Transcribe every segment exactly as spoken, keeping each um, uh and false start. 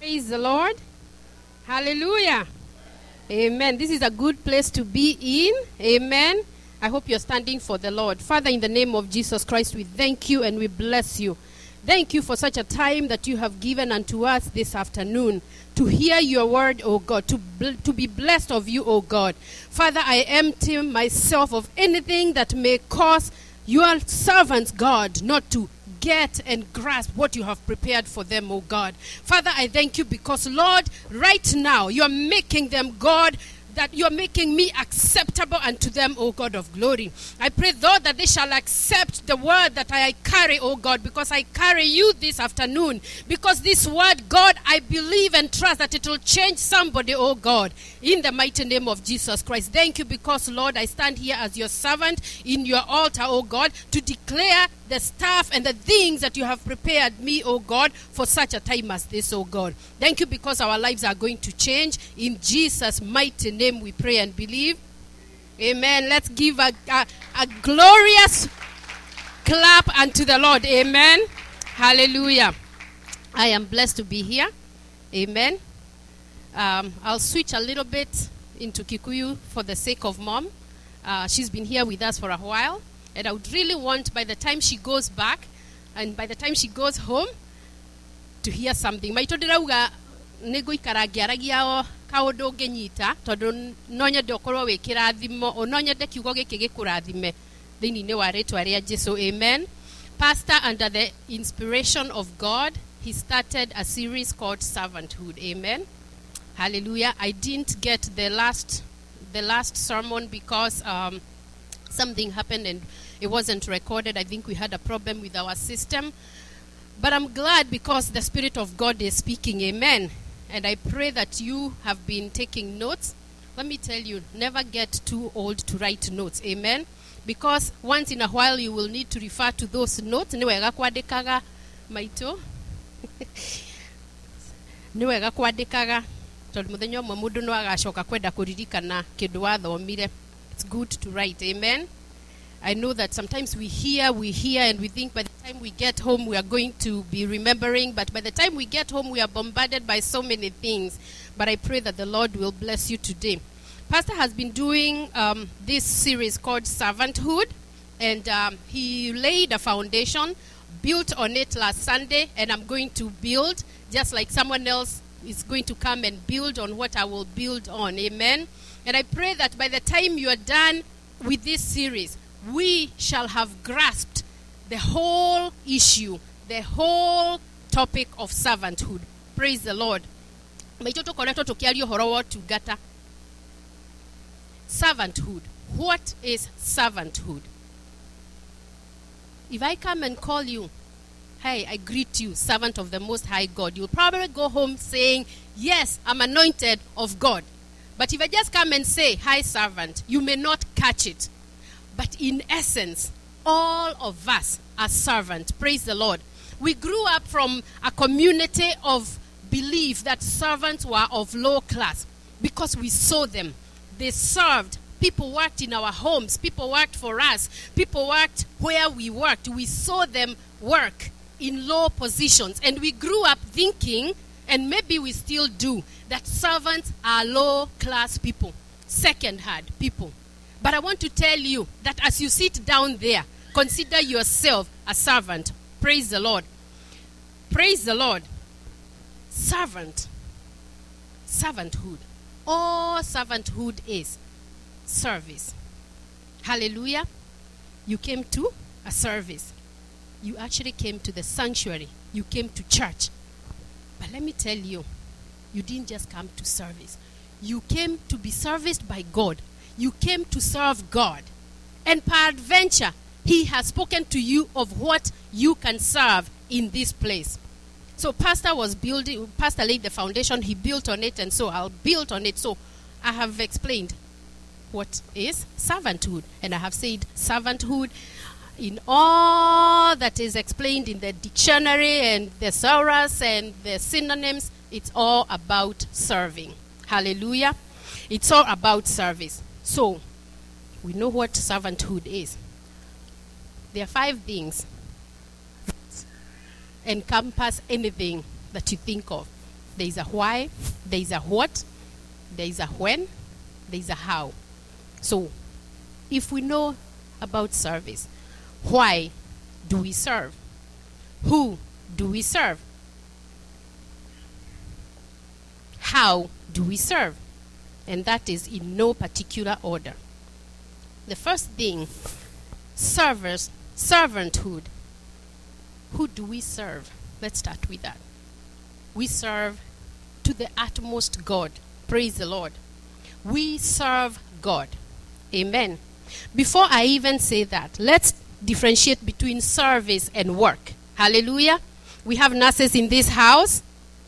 Praise the Lord. Hallelujah. Amen. This is a good place to be in. Amen. I hope you're standing for the Lord. Father, in the name of Jesus Christ, we thank you and we bless you. Thank you for such a time that you have given unto us this afternoon to hear your word, O God, to, bl- to be blessed of you, O God. Father, I empty myself of anything that may cause your servants, God, not to get and grasp what you have prepared for them, oh God. Father, I thank you because, Lord, right now, you are making them, God, that you are making me acceptable unto them, O God of glory. I pray, Lord, that they shall accept the word that I carry, O God, because I carry you this afternoon. Because this word, God, I believe and trust that it will change somebody, O God, in the mighty name of Jesus Christ. Thank you because, Lord, I stand here as your servant in your altar, O God, to declare the stuff and the things that you have prepared me, O God, for such a time as this, O God. Thank you because our lives are going to change. In Jesus' mighty name we pray and believe. Amen. Let's give a, a, a glorious clap unto the Lord. Amen. Hallelujah. I am blessed to be here. Amen. Um, I'll switch a little bit into Kikuyu for the sake of Mom. Uh, she's been here with us for a while. And I would really want, by the time she goes back, and by the time she goes home, to hear something. Maito dirauga nego ikaragiaragia o kaundu ngenyita tondu nonya ndokorwo wi kirathimo ononya de kiugo giki gikurathime thiini wa ritwa ria Jesu. Amen. Pastor, under the inspiration of God, he started a series called Servanthood. Amen. Hallelujah. I didn't get the last the last sermon because um, something happened and it wasn't recorded. I think we had a problem with our system. But I'm glad because the Spirit of God is speaking. Amen. And I pray that you have been taking notes. Let me tell you, never get too old to write notes. Amen. Because once in a while you will need to refer to those notes. Niwega kuandikaga maito. Niwega kuandikaga. Tondu muthenya umwe mundu no agacoka kwenda kuririkana kindu wathomire. It's good to write. Amen. I know that sometimes we hear, we hear, and we think by the time we get home we are going to be remembering. But by the time we get home we are bombarded by so many things. But I pray that the Lord will bless you today. Pastor has been doing um, this series called Servanthood. And um, he laid a foundation, built on it last Sunday. And I'm going to build, just like someone else is going to come and build on what I will build on. Amen. And I pray that by the time you are done with this series, we shall have grasped the whole issue, the whole topic of servanthood. Praise the Lord. Servanthood. What is servanthood? If I come and call you, hey, I greet you, servant of the Most High God, you'll probably go home saying, yes, I'm anointed of God. But if I just come and say, hi, servant, you may not catch it. But in essence, all of us are servants. Praise the Lord. We grew up from a community of belief that servants were of low class because we saw them. They served. People worked in our homes. People worked for us. People worked where we worked. We saw them work in low positions. And we grew up thinking, and maybe we still do, that servants are low-class people, second-hand people. But I want to tell you that as you sit down there, consider yourself a servant. Praise the Lord. Praise the Lord. Servant. Servanthood. All servanthood is service. Hallelujah. You came to a service. You actually came to the sanctuary. You came to church. But let me tell you, you didn't just come to service. You came to be serviced by God. You came to serve God. And peradventure, he has spoken to you of what you can serve in this place. So Pastor was building, Pastor laid the foundation, he built on it, and so I'll build on it. So I have explained what is servanthood. And I have said servanthood in all that is explained in the dictionary and the thesaurus and the synonyms, it's all about serving. Hallelujah. It's all about service. So, we know what servanthood is. There are five things that encompass anything that you think of. There is a why, there is a what, there is a when, there is a how. So, if we know about service, why do we serve? Who do we serve? How do we serve? And that is in no particular order. The first thing, servers, servanthood. Who do we serve? Let's start with that. We serve to the utmost God. Praise the Lord. We serve God. Amen. Before I even say that, let's differentiate between service and work. Hallelujah. We have nurses in this house.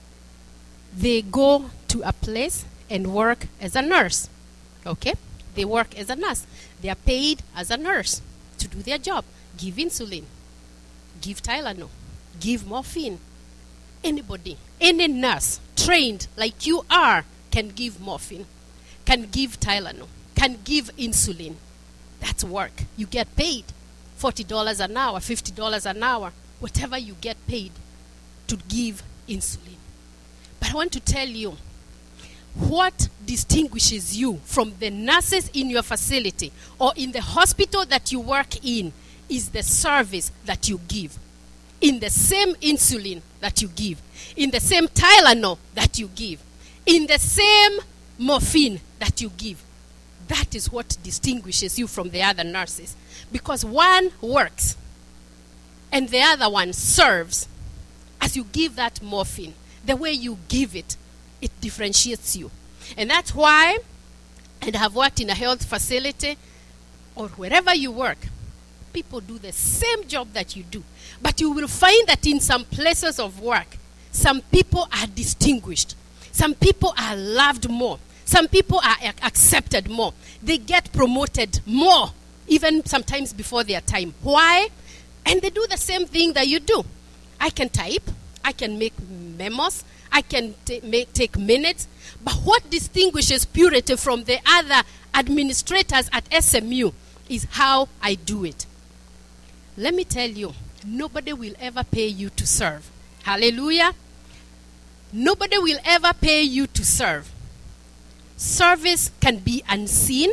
They go to a place and work as a nurse. Okay? They work as a nurse. They are paid as a nurse to do their job. Give insulin. Give Tylenol. Give morphine. Anybody, any nurse trained like you are can give morphine, can give Tylenol, can give insulin. That's work. You get paid forty dollars an hour, fifty dollars an hour, whatever you get paid to give insulin. But I want to tell you, what distinguishes you from the nurses in your facility or in the hospital that you work in is the service that you give. In the same insulin that you give, in the same Tylenol that you give, in the same morphine that you give. That is what distinguishes you from the other nurses. Because one works and the other one serves. As you give that morphine, the way you give it, it differentiates you. And that's why, and I have worked in a health facility or wherever you work, people do the same job that you do. But you will find that in some places of work, some people are distinguished. Some people are loved more. Some people are ac- accepted more. They get promoted more, even sometimes before their time. Why? And they do the same thing that you do. I can type. I can make memos. I can t- make, take minutes. But what distinguishes Purity from the other administrators at S M U is how I do it. Let me tell you, nobody will ever pay you to serve. Hallelujah. Nobody will ever pay you to serve. Service can be unseen.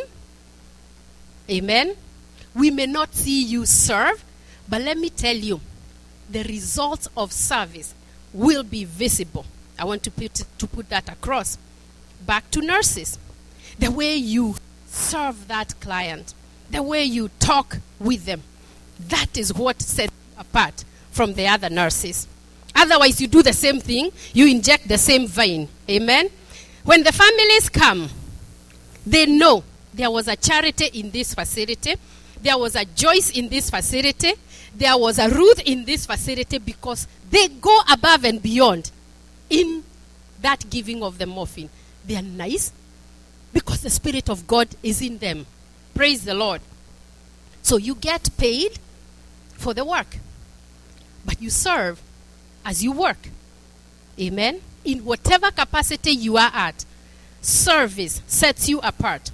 Amen. We may not see you serve, but let me tell you, the results of service will be visible. I want to put, to put that across. Back to nurses. The way you serve that client, the way you talk with them, that is what sets you apart from the other nurses. Otherwise, you do the same thing. You inject the same vein. Amen. When the families come, they know there was a Charity in this facility. There was a Joyce in this facility. There was a Ruth in this facility because they go above and beyond in that giving of the morphine. They are nice because the Spirit of God is in them. Praise the Lord. So you get paid for the work, but you serve as you work. Amen. In whatever capacity you are at, service sets you apart.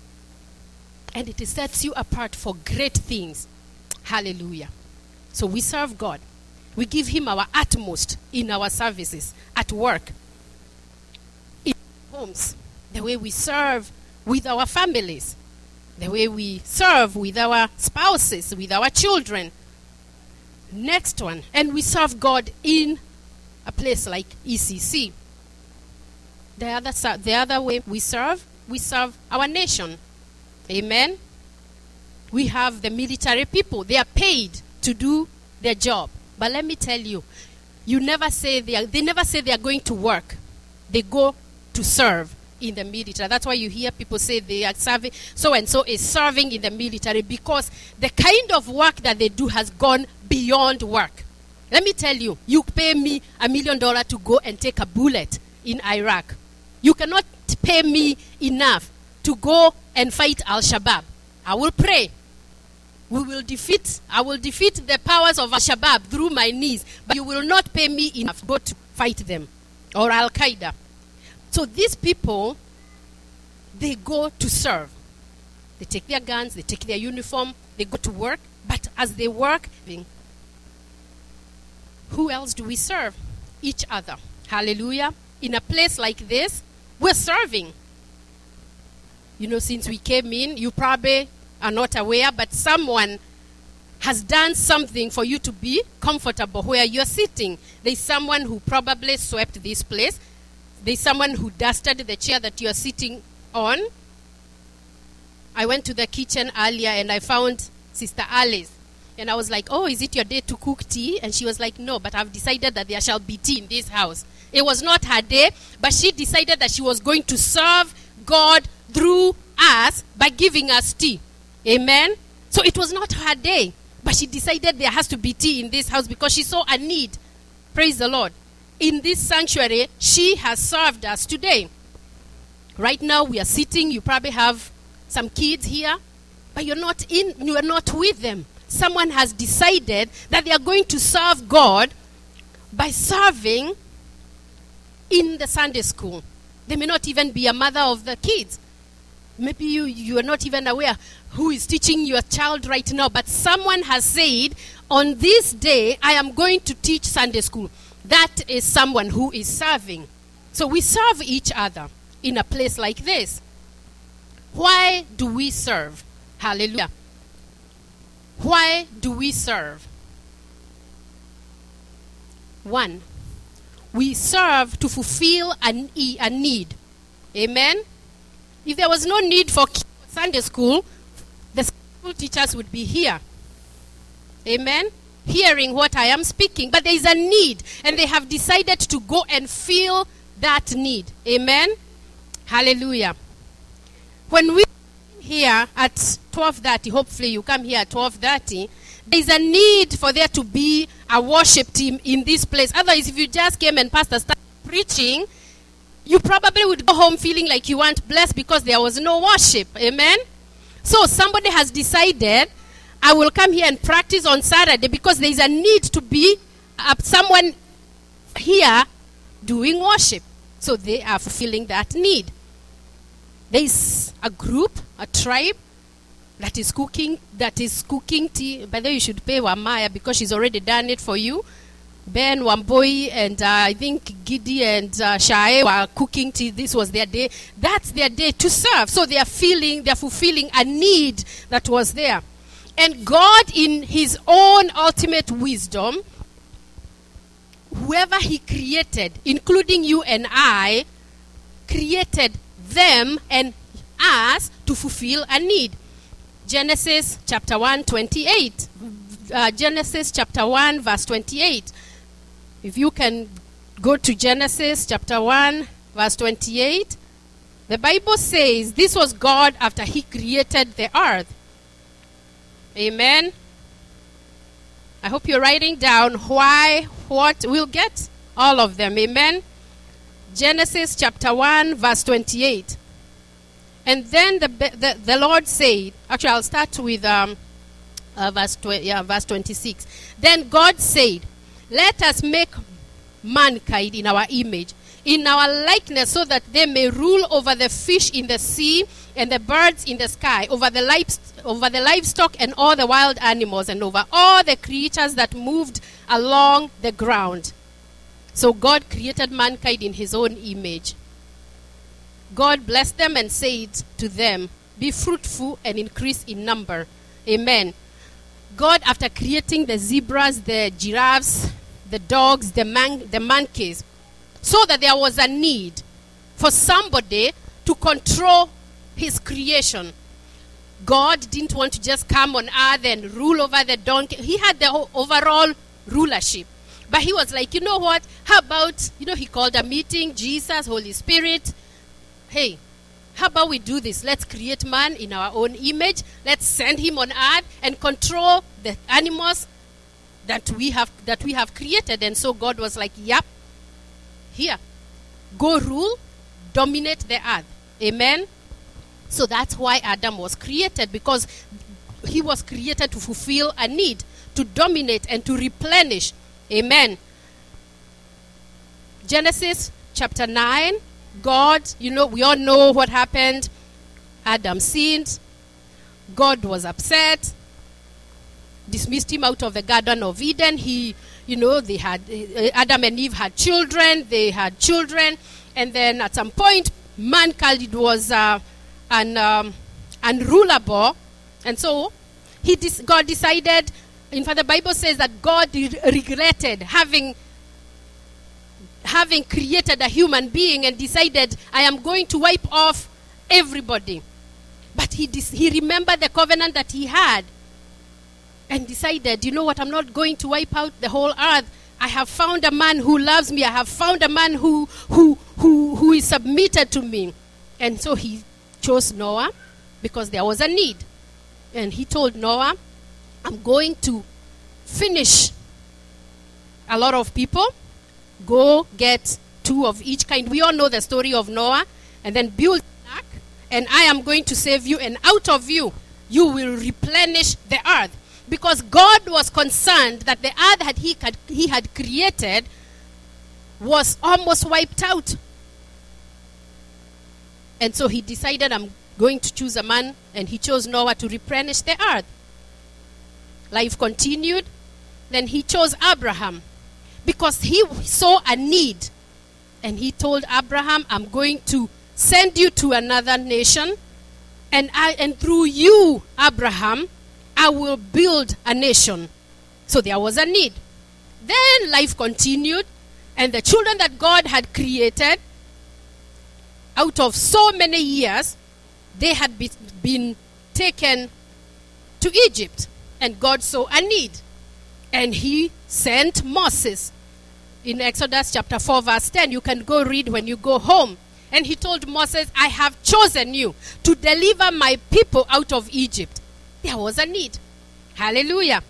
And it sets you apart for great things. Hallelujah. So we serve God. We give him our utmost in our services, at work, in homes, the way we serve with our families, the way we serve with our spouses, with our children. Next one, and we serve God in a place like E C C. The other, the other way we serve, we serve our nation. Amen. We have the military people. They are paid to do their job. But let me tell you, you never say they are, they never say they are going to work. They go to serve in the military. That's why you hear people say they are serving, so and so is serving in the military, because the kind of work that they do has gone beyond work. Let me tell you, you pay me a million dollars to go and take a bullet in Iraq. You cannot pay me enough to go and fight Al-Shabaab. I will pray. We will defeat, I will defeat the powers of Al-Shabaab through my knees, but you will not pay me enough to go to fight them, or Al-Qaeda. So these people, they go to serve. They take their guns, they take their uniform, they go to work, but as they work, who else do we serve? Each other. Hallelujah. in a place like this, we're serving. You know, since we came in, you probably are not aware, but someone has done something for you to be comfortable where you're sitting. There's someone who probably swept this place. There's someone who dusted the chair that you're sitting on. I went to the kitchen earlier and I found Sister Alice. And I was like, oh, is it your day to cook tea? And she was like, no, but I've decided that there shall be tea in this house. It was not her day, but she decided that she was going to serve God through us by giving us tea. Amen? So it was not her day, but she decided there has to be tea in this house because she saw a need. Praise the Lord. In this sanctuary, she has served us today. Right now, we are sitting. You probably have some kids here, but you're not in, you are not with them. Someone has decided that they are going to serve God by serving in the Sunday school. They may not even be a mother of the kids. Maybe you, you are not even aware who is teaching your child right now, but someone has said, on this day, I am going to teach Sunday school. That is someone who is serving. So we serve each other in a place like this. Why do we serve? Hallelujah. Why do we serve? One, we serve to fulfill a, a need. Amen? If there was no need for Sunday school, the school teachers would be here. Amen? Hearing what I am speaking. But there is a need, and they have decided to go and fill that need. Amen? Hallelujah. When we here at twelve thirty, hopefully you come here at twelve thirty, there is a need for there to be a worship team in this place. Otherwise, if you just came and pastor started preaching, you probably would go home feeling like you weren't blessed because there was no worship. Amen? So somebody has decided, I will come here and practice on Saturday because there is a need to be uh, someone here doing worship. So they are fulfilling that need. There is a group, a tribe that is cooking, that is cooking tea. By the way, you should pay Wamaya because she's already done it for you. Ben, Wamboi, and uh, I think Gidi and uh, Shae were cooking tea. This was their day. That's their day to serve. So they are feeling, they are fulfilling a need that was there. And God, in his own ultimate wisdom, whoever he created, including you and I, created them and us to fulfill a need. Genesis chapter one, twenty-eight. Uh, Genesis chapter one, verse twenty-eight. If you can go to Genesis chapter one, verse twenty-eight. The Bible says this was God after he created the earth. Amen. I hope you're writing down why, what. We'll get all of them. Amen. Genesis chapter one, verse twenty-eight. And then the the, the Lord said, actually I'll start with um, uh, verse, tw- yeah, verse twenty-six. Then God said, let us make mankind in our image, in our likeness, so that they may rule over the fish in the sea and the birds in the sky, over the livestock, over the livestock and all the wild animals, and over all the creatures that moved along the ground. So God created mankind in his own image. God blessed them and said to them, be fruitful and increase in number. Amen. God, after creating the zebras, the giraffes, the dogs, the, man- the monkeys, saw that there was a need for somebody to control his creation. God didn't want to just come on earth and rule over the donkey. He had the whole overall rulership. But he was like, you know what? How about, you know, he called a meeting, Jesus, Holy Spirit. Hey, how about we do this? Let's create man in our own image. Let's send him on earth and control the animals that we have that we have created. And so God was like, yep, here, go rule, dominate the earth. Amen. So that's why Adam was created, because he was created to fulfill a need, to dominate and to replenish. Amen. Genesis chapter nine. God, you know, we all know what happened. Adam sinned. God was upset. Dismissed him out of the Garden of Eden. He, you know, they had, uh, Adam and Eve had children, they had children, and then at some point, mankind was uh, un, um, unrulable, and so he dis- God decided, in fact the Bible says that God re- regretted having having created a human being and decided, I am going to wipe off everybody. But he dis- he remembered the covenant that he had and decided, you know what, I'm not going to wipe out the whole earth. I have found a man who loves me. I have found a man who who who who is submitted to me. And so he chose Noah because there was a need. And he told Noah, I'm going to finish a lot of people. Go get two of each kind. We all know the story of Noah. And then build an ark. And I am going to save you. And out of you, you will replenish the earth. Because God was concerned that the earth that he had, he had created was almost wiped out. And so he decided, I'm going to choose a man. And he chose Noah to replenish the earth. Life continued. Then he chose Abraham. Because he saw a need. And he told Abraham, I'm going to send you to another nation. And I, and through you, Abraham, I will build a nation. So there was a need. Then life continued. And the children that God had created, out of so many years, they had be, been taken to Egypt. And God saw a need. And he sent Moses. In Exodus chapter four verse ten, you can go read when you go home. And he told Moses, I have chosen you to deliver my people out of Egypt. There was a need. Hallelujah.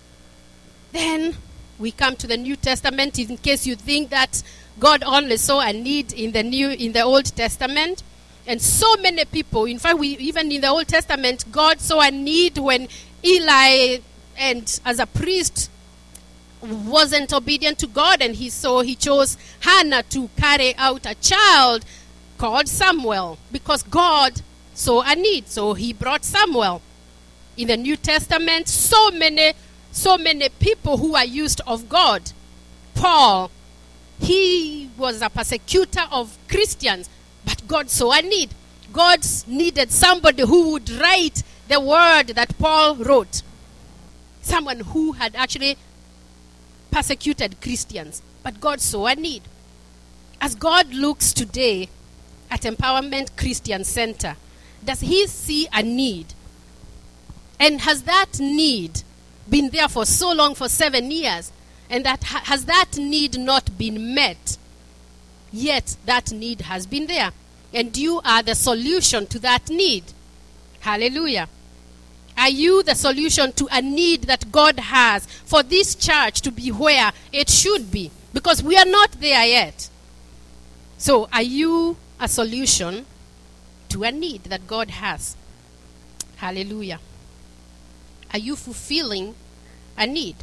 Then we come to the New Testament, in case you think that God only saw a need in the New, in the Old Testament. And so many people, in fact, we even in the Old Testament, God saw a need when Eli, and as a priest, wasn't obedient to God, and he saw he chose Hannah to carry out a child called Samuel, because God saw a need. So he brought Samuel. In the New Testament, so many, so many people who are used of God. Paul, he was a persecutor of Christians, but God saw a need. God needed somebody who would write the word that Paul wrote. Someone who had actually persecuted Christians. But God saw a need. As God looks today at Empowerment Christian Center, does he see a need? And has that need been there for so long, for seven years? And that ha- has that need not been met? Yet that need has been there. And you are the solution to that need. Hallelujah. Are you the solution to a need that God has for this church to be where it should be? Because we are not there yet. So are you a solution to a need that God has? Hallelujah. Are you fulfilling a need?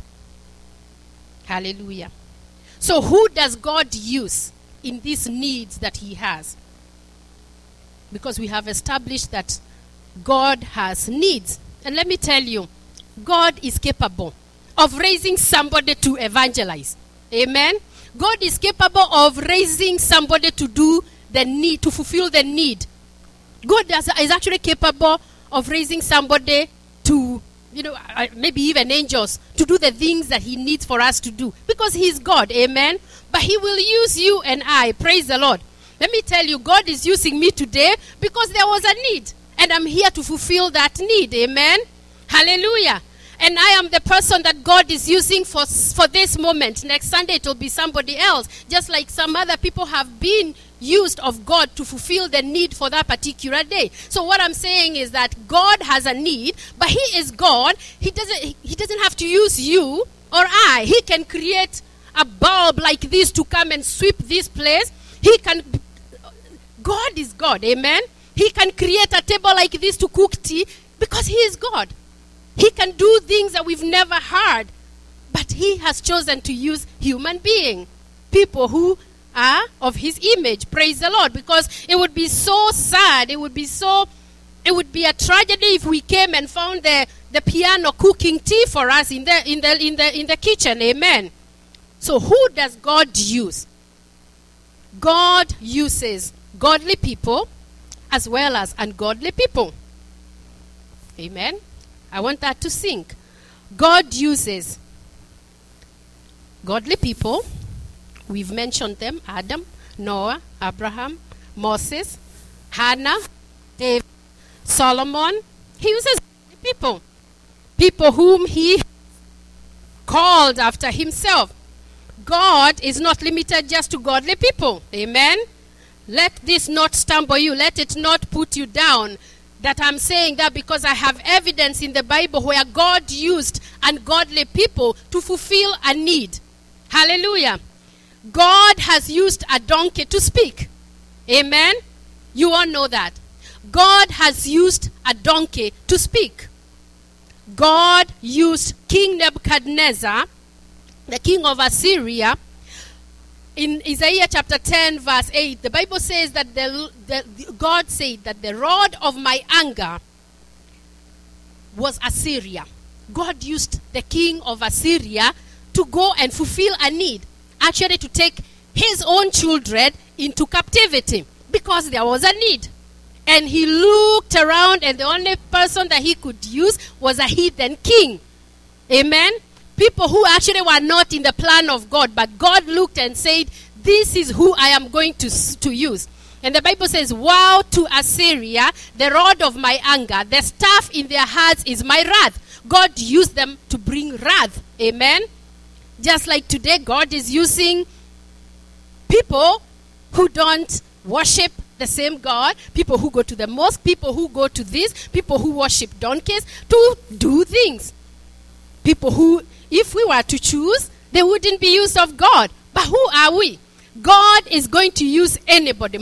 Hallelujah. So who does God use in these needs that he has? Because we have established that God has needs. And let me tell you, God is capable of raising somebody to evangelize. Amen. God is capable of raising somebody to do the need, to fulfill the need. God is actually capable of raising somebody to, you know, maybe even angels, to do the things that he needs for us to do. Because he is God. Amen. But he will use you and I. Praise the Lord. Let me tell you, God is using me today because there was a need. And I'm here to fulfill that need. Amen. Hallelujah. And I am the person that God is using for, for this moment. Next Sunday it will be somebody else. Just like some other people have been used of God to fulfill the need for that particular day. So what I'm saying is that God has a need, but he is God. He doesn't, he doesn't have to use you or I. He can create a bulb like this to come and sweep this place. He can... God is God. Amen. He can create a table like this to cook tea because he is God. He can do things that we've never heard. But he has chosen to use human beings, people who are of his image. Praise the Lord. Because it would be so sad. It would be so, it would be a tragedy if we came and found the, the piano cooking tea for us in the, in the, in the, in the kitchen. Amen. So who does God use? God uses godly people as well as ungodly people. Amen. I want that to sink. God uses godly people. We've mentioned them: Adam, Noah, Abraham, Moses, Hannah, David, Solomon. He uses people. People whom he called after himself. God is not limited just to godly people. Amen. Let this not stumble you. Let it not put you down that I'm saying that because I have evidence in the Bible where God used ungodly people to fulfill a need. Hallelujah. God has used a donkey to speak. Amen. You all know that. God has used a donkey to speak. God used King Nebuchadnezzar, the king of Assyria. In Isaiah chapter ten verse eight, the Bible says that the, the, the, God said that the rod of my anger was Assyria. God used the king of Assyria to go and fulfill a need. Actually, to take his own children into captivity because there was a need. And he looked around, and the only person that he could use was a heathen king. Amen. People who actually were not in the plan of God, but God looked and said, this is who I am going to, to use. And the Bible says, woe to Assyria, the rod of my anger, the staff in their hands is my wrath. God used them to bring wrath. Amen. Just like today, God is using people who don't worship the same God, people who go to the mosque, people who go to this, people who worship donkeys, to do things. People who, if we were to choose, they wouldn't be used of God. But who are we? God is going to use anybody.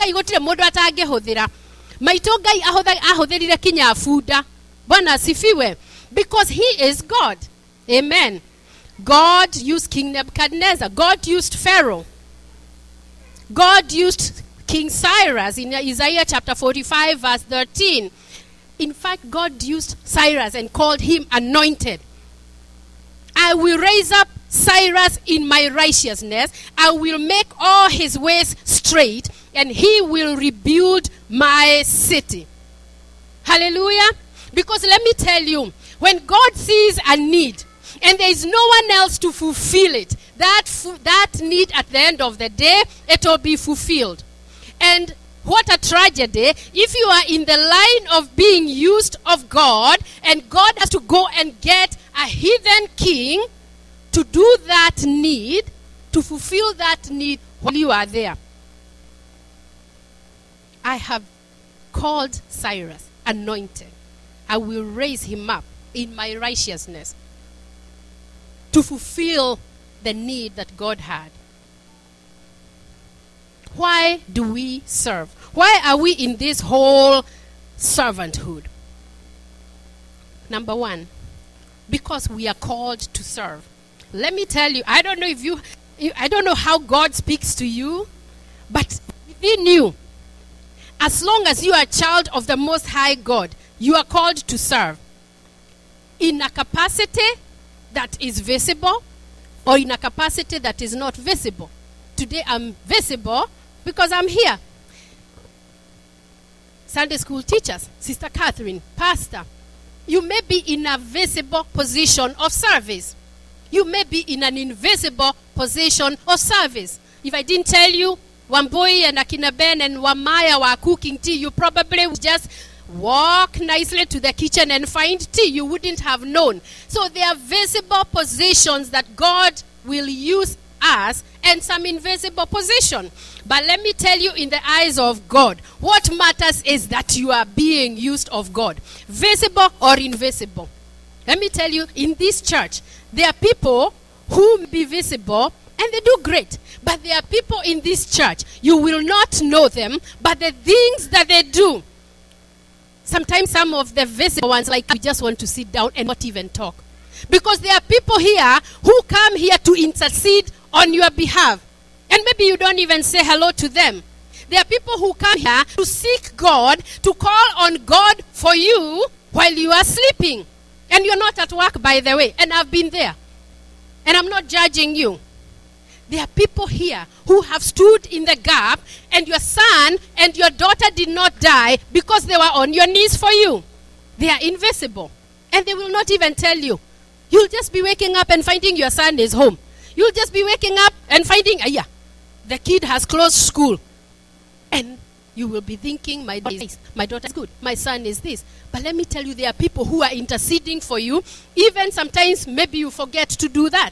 Because he is God. Amen. God used King Nebuchadnezzar. God used Pharaoh. God used King Cyrus in Isaiah chapter forty-five verse thirteen. In fact, God used Cyrus and called him anointed. I will raise up Cyrus in my righteousness. I will make all his ways straight, and he will rebuild my city. Hallelujah. Because let me tell you, when God sees a need and there is no one else to fulfill it, that, fu- that need at the end of the day, it will be fulfilled. And what a tragedy if you are in the line of being used of God and God has to go and get a heathen king to do that need, to fulfill that need while you are there. I have called Cyrus anointed. I will raise him up in my righteousness to fulfill the need that God had. Why do we serve? Why are we in this whole servanthood? Number one, because we are called to serve. Let me tell you, I don't know if you, I don't know how God speaks to you, but within you, as long as you are a child of the Most High God, you are called to serve. In a capacity that is visible or in a capacity that is not visible. Today I'm visible because I'm here. Sunday school teachers, Sister Catherine, pastor, you may be in a visible position of service. You may be in an invisible position of service. If I didn't tell you, Wamboi and Akina Ben and Wamaya were cooking tea, you probably would just walk nicely to the kitchen and find tea. You wouldn't have known. So there are visible positions that God will use us and some invisible position. But let me tell you, in the eyes of God, what matters is that you are being used of God, visible or invisible. Let me tell you, in this church, there are people who may be visible and they do great. But there are people in this church, you will not know them, but the things that they do, sometimes some of the visible ones, like we just want to sit down and not even talk. Because there are people here who come here to intercede on your behalf. And maybe you don't even say hello to them. There are people who come here to seek God, to call on God for you while you are sleeping. And you're not at work, by the way. And I've been there. And I'm not judging you. There are people here who have stood in the gap, and your son and your daughter did not die because they were on your knees for you. They are invisible, and they will not even tell you. You'll just be waking up and finding your son is home. You'll just be waking up and finding, uh, yeah, the kid has closed school. And you will be thinking, my daughter is, my daughter is good, my son is this. But let me tell you, there are people who are interceding for you. Even sometimes maybe you forget to do that.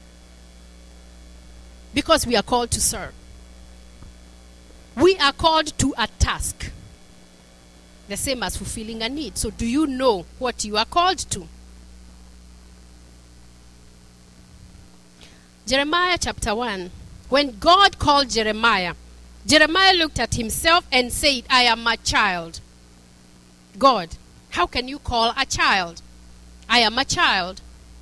Because we are called to serve. We are called to a task. The same as fulfilling a need. So do you know what you are called to? Jeremiah chapter one. When God called Jeremiah, Jeremiah looked at himself and said, I am a child. God, how can you call a child? I am a child.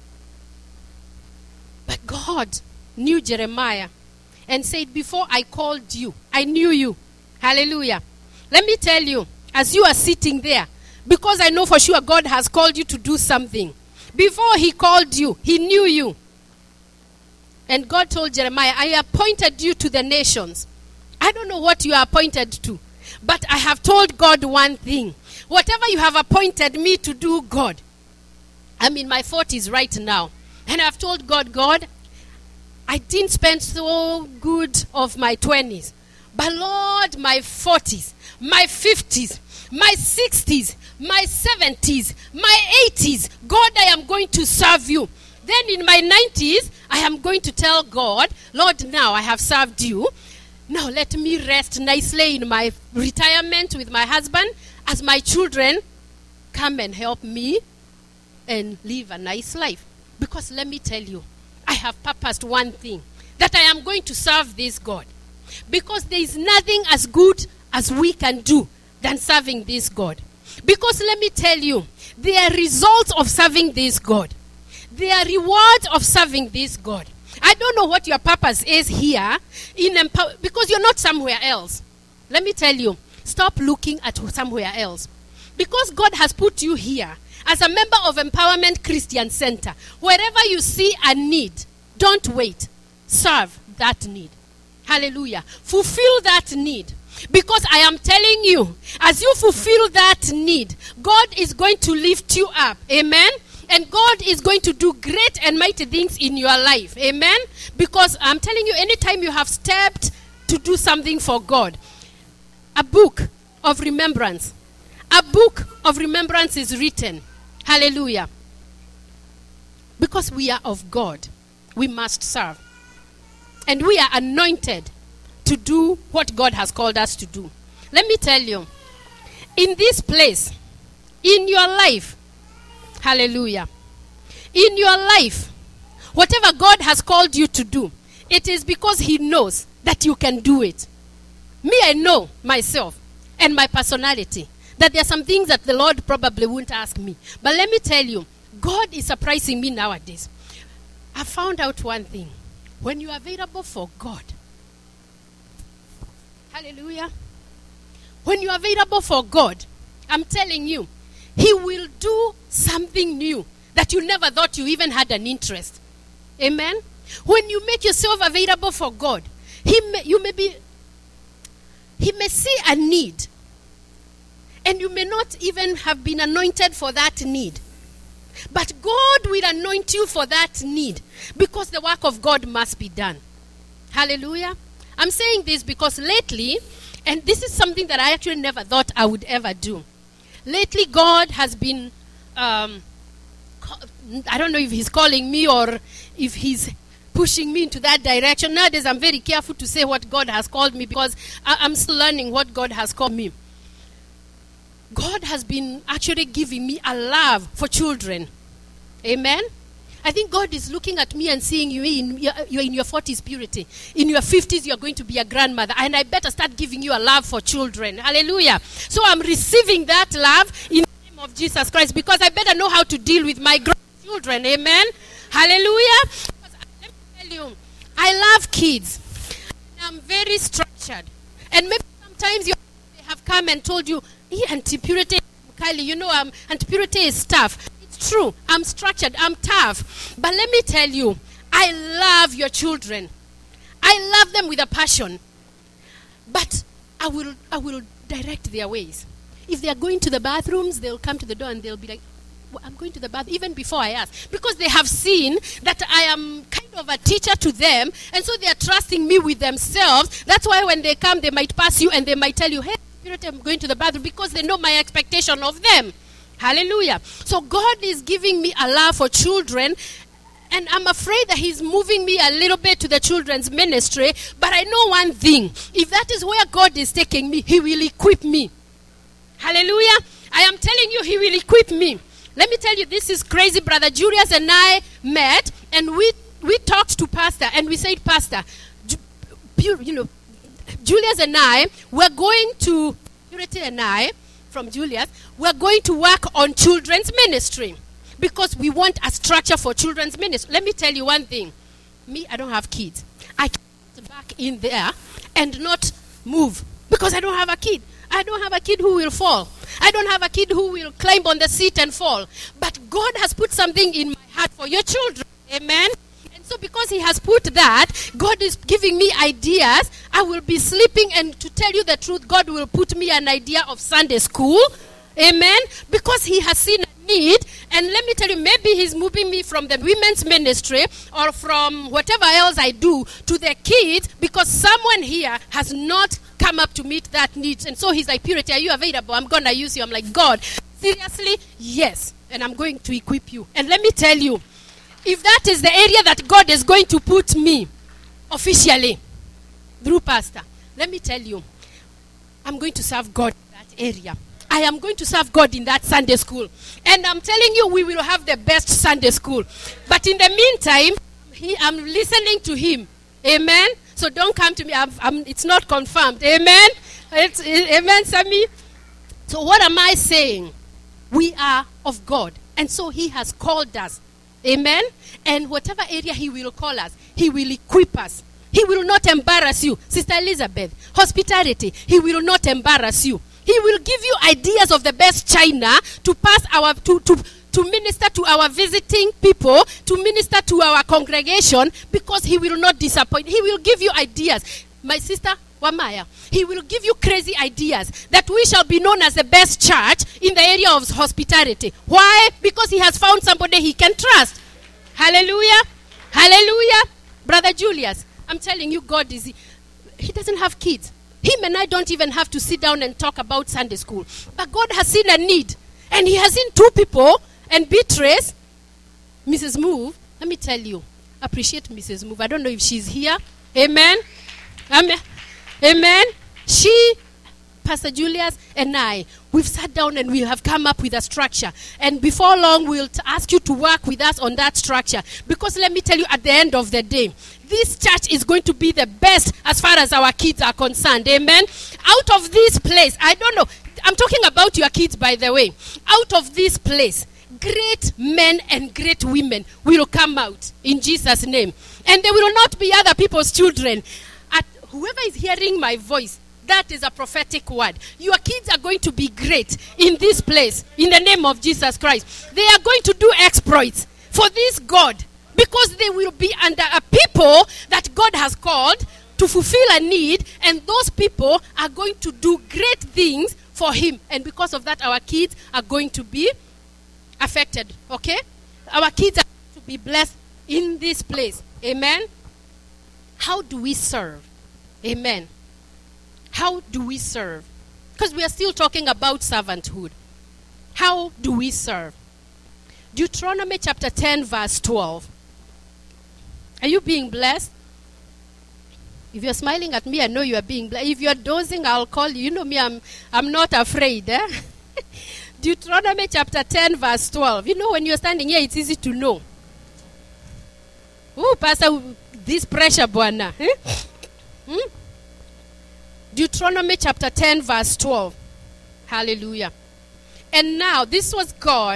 But God knew Jeremiah and said, before I called you, I knew you. Hallelujah. Let me tell you, as you are sitting there, because I know for sure God has called you to do something. Before he called you, he knew you. And God told Jeremiah, I appointed you to the nations. I don't know what you are appointed to, but I have told God one thing. Whatever you have appointed me to do, God, I'm in my forties right now. And I've told God, God, I didn't spend so good of my twenties. But Lord, my forties, my fifties, my sixties, my seventies, my eighties, God, I am going to serve you. Then in my nineties, I am going to tell God, Lord, now I have served you. Now let me rest nicely in my retirement with my husband as my children come and help me and live a nice life. Because let me tell you, I have purposed one thing, that I am going to serve this God. Because there is nothing as good as we can do than serving this God. Because let me tell you, there are results of serving this God. There are rewards of serving this God. I don't know what your purpose is here, in empower- because you're not somewhere else. Let me tell you, stop looking at somewhere else. Because God has put you here as a member of Empowerment Christian Center. Wherever you see a need, don't wait. Serve that need. Hallelujah. Fulfill that need. Because I am telling you, as you fulfill that need, God is going to lift you up. Amen. And God is going to do great and mighty things in your life. Amen. Because I'm telling you, anytime you have stepped to do something for God, a book of remembrance, a book of remembrance is written. Hallelujah. Because we are of God, we must serve. And we are anointed to do what God has called us to do. Let me tell you, in this place, in your life, hallelujah, in your life, whatever God has called you to do, it is because he knows that you can do it. Me, I know myself and my personality that there are some things that the Lord probably won't ask me. But let me tell you, God is surprising me nowadays. I found out one thing. When you are available for God, hallelujah, when you are available for God, I'm telling you, he will do something new that you never thought you even had an interest. Amen? When you make yourself available for God, he may, you may be, he may see a need, and you may not even have been anointed for that need. But God will anoint you for that need because the work of God must be done. Hallelujah. I'm saying this because lately, and this is something that I actually never thought I would ever do. Lately, God has been, um, I don't know if he's calling me or if he's pushing me into that direction. Nowadays, I'm very careful to say what God has called me because I- I'm still learning what God has called me. God has been actually giving me a love for children. Amen? I think God is looking at me and seeing you in, you're in your forties purity. In your fifties, you're going to be a grandmother. And I better start giving you a love for children. Hallelujah. So I'm receiving that love in the name of Jesus Christ because I better know how to deal with my grandchildren. Amen? Hallelujah. Because let me tell you, I love kids. I'm very structured. And maybe sometimes you have come and told you, yeah, Auntie Purity, Kylie, you know, um, Auntie Purity is tough. It's true. I'm structured. I'm tough. But let me tell you, I love your children. I love them with a passion. But I will I will direct their ways. If they are going to the bathrooms, they'll come to the door and they'll be like, well, I'm going to the bath, even before I ask. Because they have seen that I am kind of a teacher to them, and so they are trusting me with themselves. That's why when they come, they might pass you and they might tell you, hey, I'm going to the bathroom, because they know my expectation of them. Hallelujah. So God is giving me a love for children, and I'm afraid that he's moving me a little bit to the children's ministry. But I know one thing. If that is where God is taking me, he will equip me. Hallelujah. I am telling you, he will equip me. Let me tell you, this is crazy. Brother Julius and I met, and we, we talked to Pastor, and we said, Pastor, you know, Julius and I, we're going to, Purity and I, from Julius, we're going to work on children's ministry. Because we want a structure for children's ministry. Let me tell you one thing. Me, I don't have kids. I can't sit back in there and not move. Because I don't have a kid. I don't have a kid who will fall. I don't have a kid who will climb on the seat and fall. But God has put something in my heart for your children. Amen. And so because he has put that, God is giving me ideas. I will be sleeping, and to tell you the truth, God will put me an idea of Sunday school. Amen. Because he has seen need. And let me tell you, maybe he's moving me from the women's ministry or from whatever else I do to the kids, because someone here has not come up to meet that need. And so he's like, Purity, are you available? I'm going to use you. I'm like, God, seriously? Yes. And I'm going to equip you. And let me tell you, if that is the area that God is going to put me officially through Pastor, let me tell you, I'm going to serve God in that area. I am going to serve God in that Sunday school. And I'm telling you, we will have the best Sunday school. But in the meantime, he, I'm listening to him. Amen? So don't come to me. I'm, I'm, it's not confirmed. Amen? It's, amen, Sammy? So what am I saying? We are of God. And so he has called us. Amen? And whatever area he will call us, he will equip us. He will not embarrass you. Sister Elizabeth, hospitality, he will not embarrass you. He will give you ideas of the best china to pass our to, to, to minister to our visiting people, to minister to our congregation, because he will not disappoint. He will give you ideas. My sister Wamaya, he will give you crazy ideas that we shall be known as the best church in the area of hospitality. Why? Because he has found somebody he can trust. Hallelujah. Hallelujah. Brother Julius, I'm telling you, God is, he doesn't have kids. Him and I don't even have to sit down and talk about Sunday school. But God has seen a need. And he has seen two people. And Beatrice, Missus Move, let me tell you, appreciate Missus Move. I don't know if she's here. Amen. Amen. Amen. She, Pastor Julius, and I, we've sat down and we have come up with a structure. And before long, we'll t- ask you to work with us on that structure. Because let me tell you, at the end of the day, this church is going to be the best as far as our kids are concerned. Amen. Out of this place, I don't know. I'm talking about your kids, by the way. Out of this place, great men and great women will come out in Jesus' name. And they will not be other people's children. At whoever is hearing my voice, that is a prophetic word. Your kids are going to be great in this place in the name of Jesus Christ. They are going to do exploits for this God, because they will be under a people that God has called to fulfill a need, and those people are going to do great things for him. And because of that, our kids are going to be affected. Okay? Our kids are going to be blessed in this place. Amen? How do we serve? Amen. How do we serve? Because we are still talking about servanthood. How do we serve? Deuteronomy chapter ten, verse twelve. Are you being blessed? If you're smiling at me, I know you are being blessed. If you're dozing, I'll call you. You know me, I'm, I'm not afraid. Eh? Deuteronomy chapter ten, verse twelve. You know, when you're standing here, it's easy to know. Oh, Pastor, this pressure, Buana. Eh? Hmm? Deuteronomy chapter ten, verse twelve. Hallelujah. And now, this was God.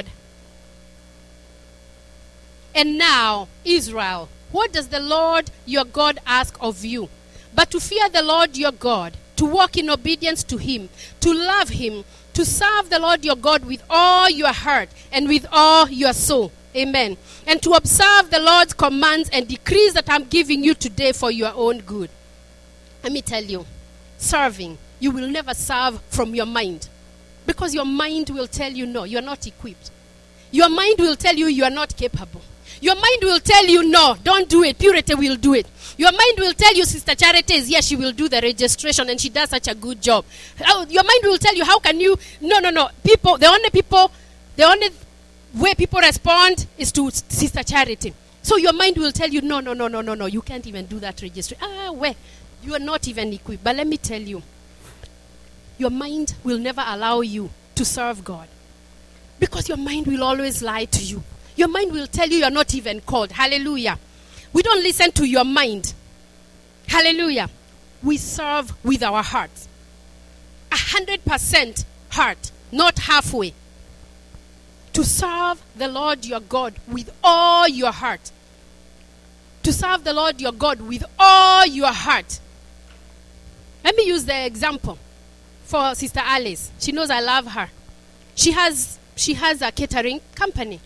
And now, Israel, what does the Lord your God ask of you? But to fear the Lord your God, to walk in obedience to him, to love him, to serve the Lord your God with all your heart and with all your soul. Amen. And to observe the Lord's commands and decrees that I'm giving you today for your own good. Let me tell you, serving, you will never serve from your mind. Because your mind will tell you, no, you're not equipped. Your mind will tell you, you are not capable. Your mind will tell you, no, don't do it. Purity will do it. Your mind will tell you, Sister Charity is here, she will do the registration and she does such a good job. Your mind will tell you, how can you? No, no, no. People, the only people, the only way people respond is to Sister Charity. So your mind will tell you, no, no, no, no, no, no, you can't even do that registration. Ah, where? You are not even equipped. But let me tell you, your mind will never allow you to serve God. Because your mind will always lie to you. Your mind will tell you you're not even called. Hallelujah. We don't listen to your mind. Hallelujah. We serve with our hearts. A hundred percent heart, not halfway. To serve the Lord your God with all your heart. To serve the Lord your God with all your heart. Let me use the example for Sister Alice. She knows I love her. She has she has a catering company.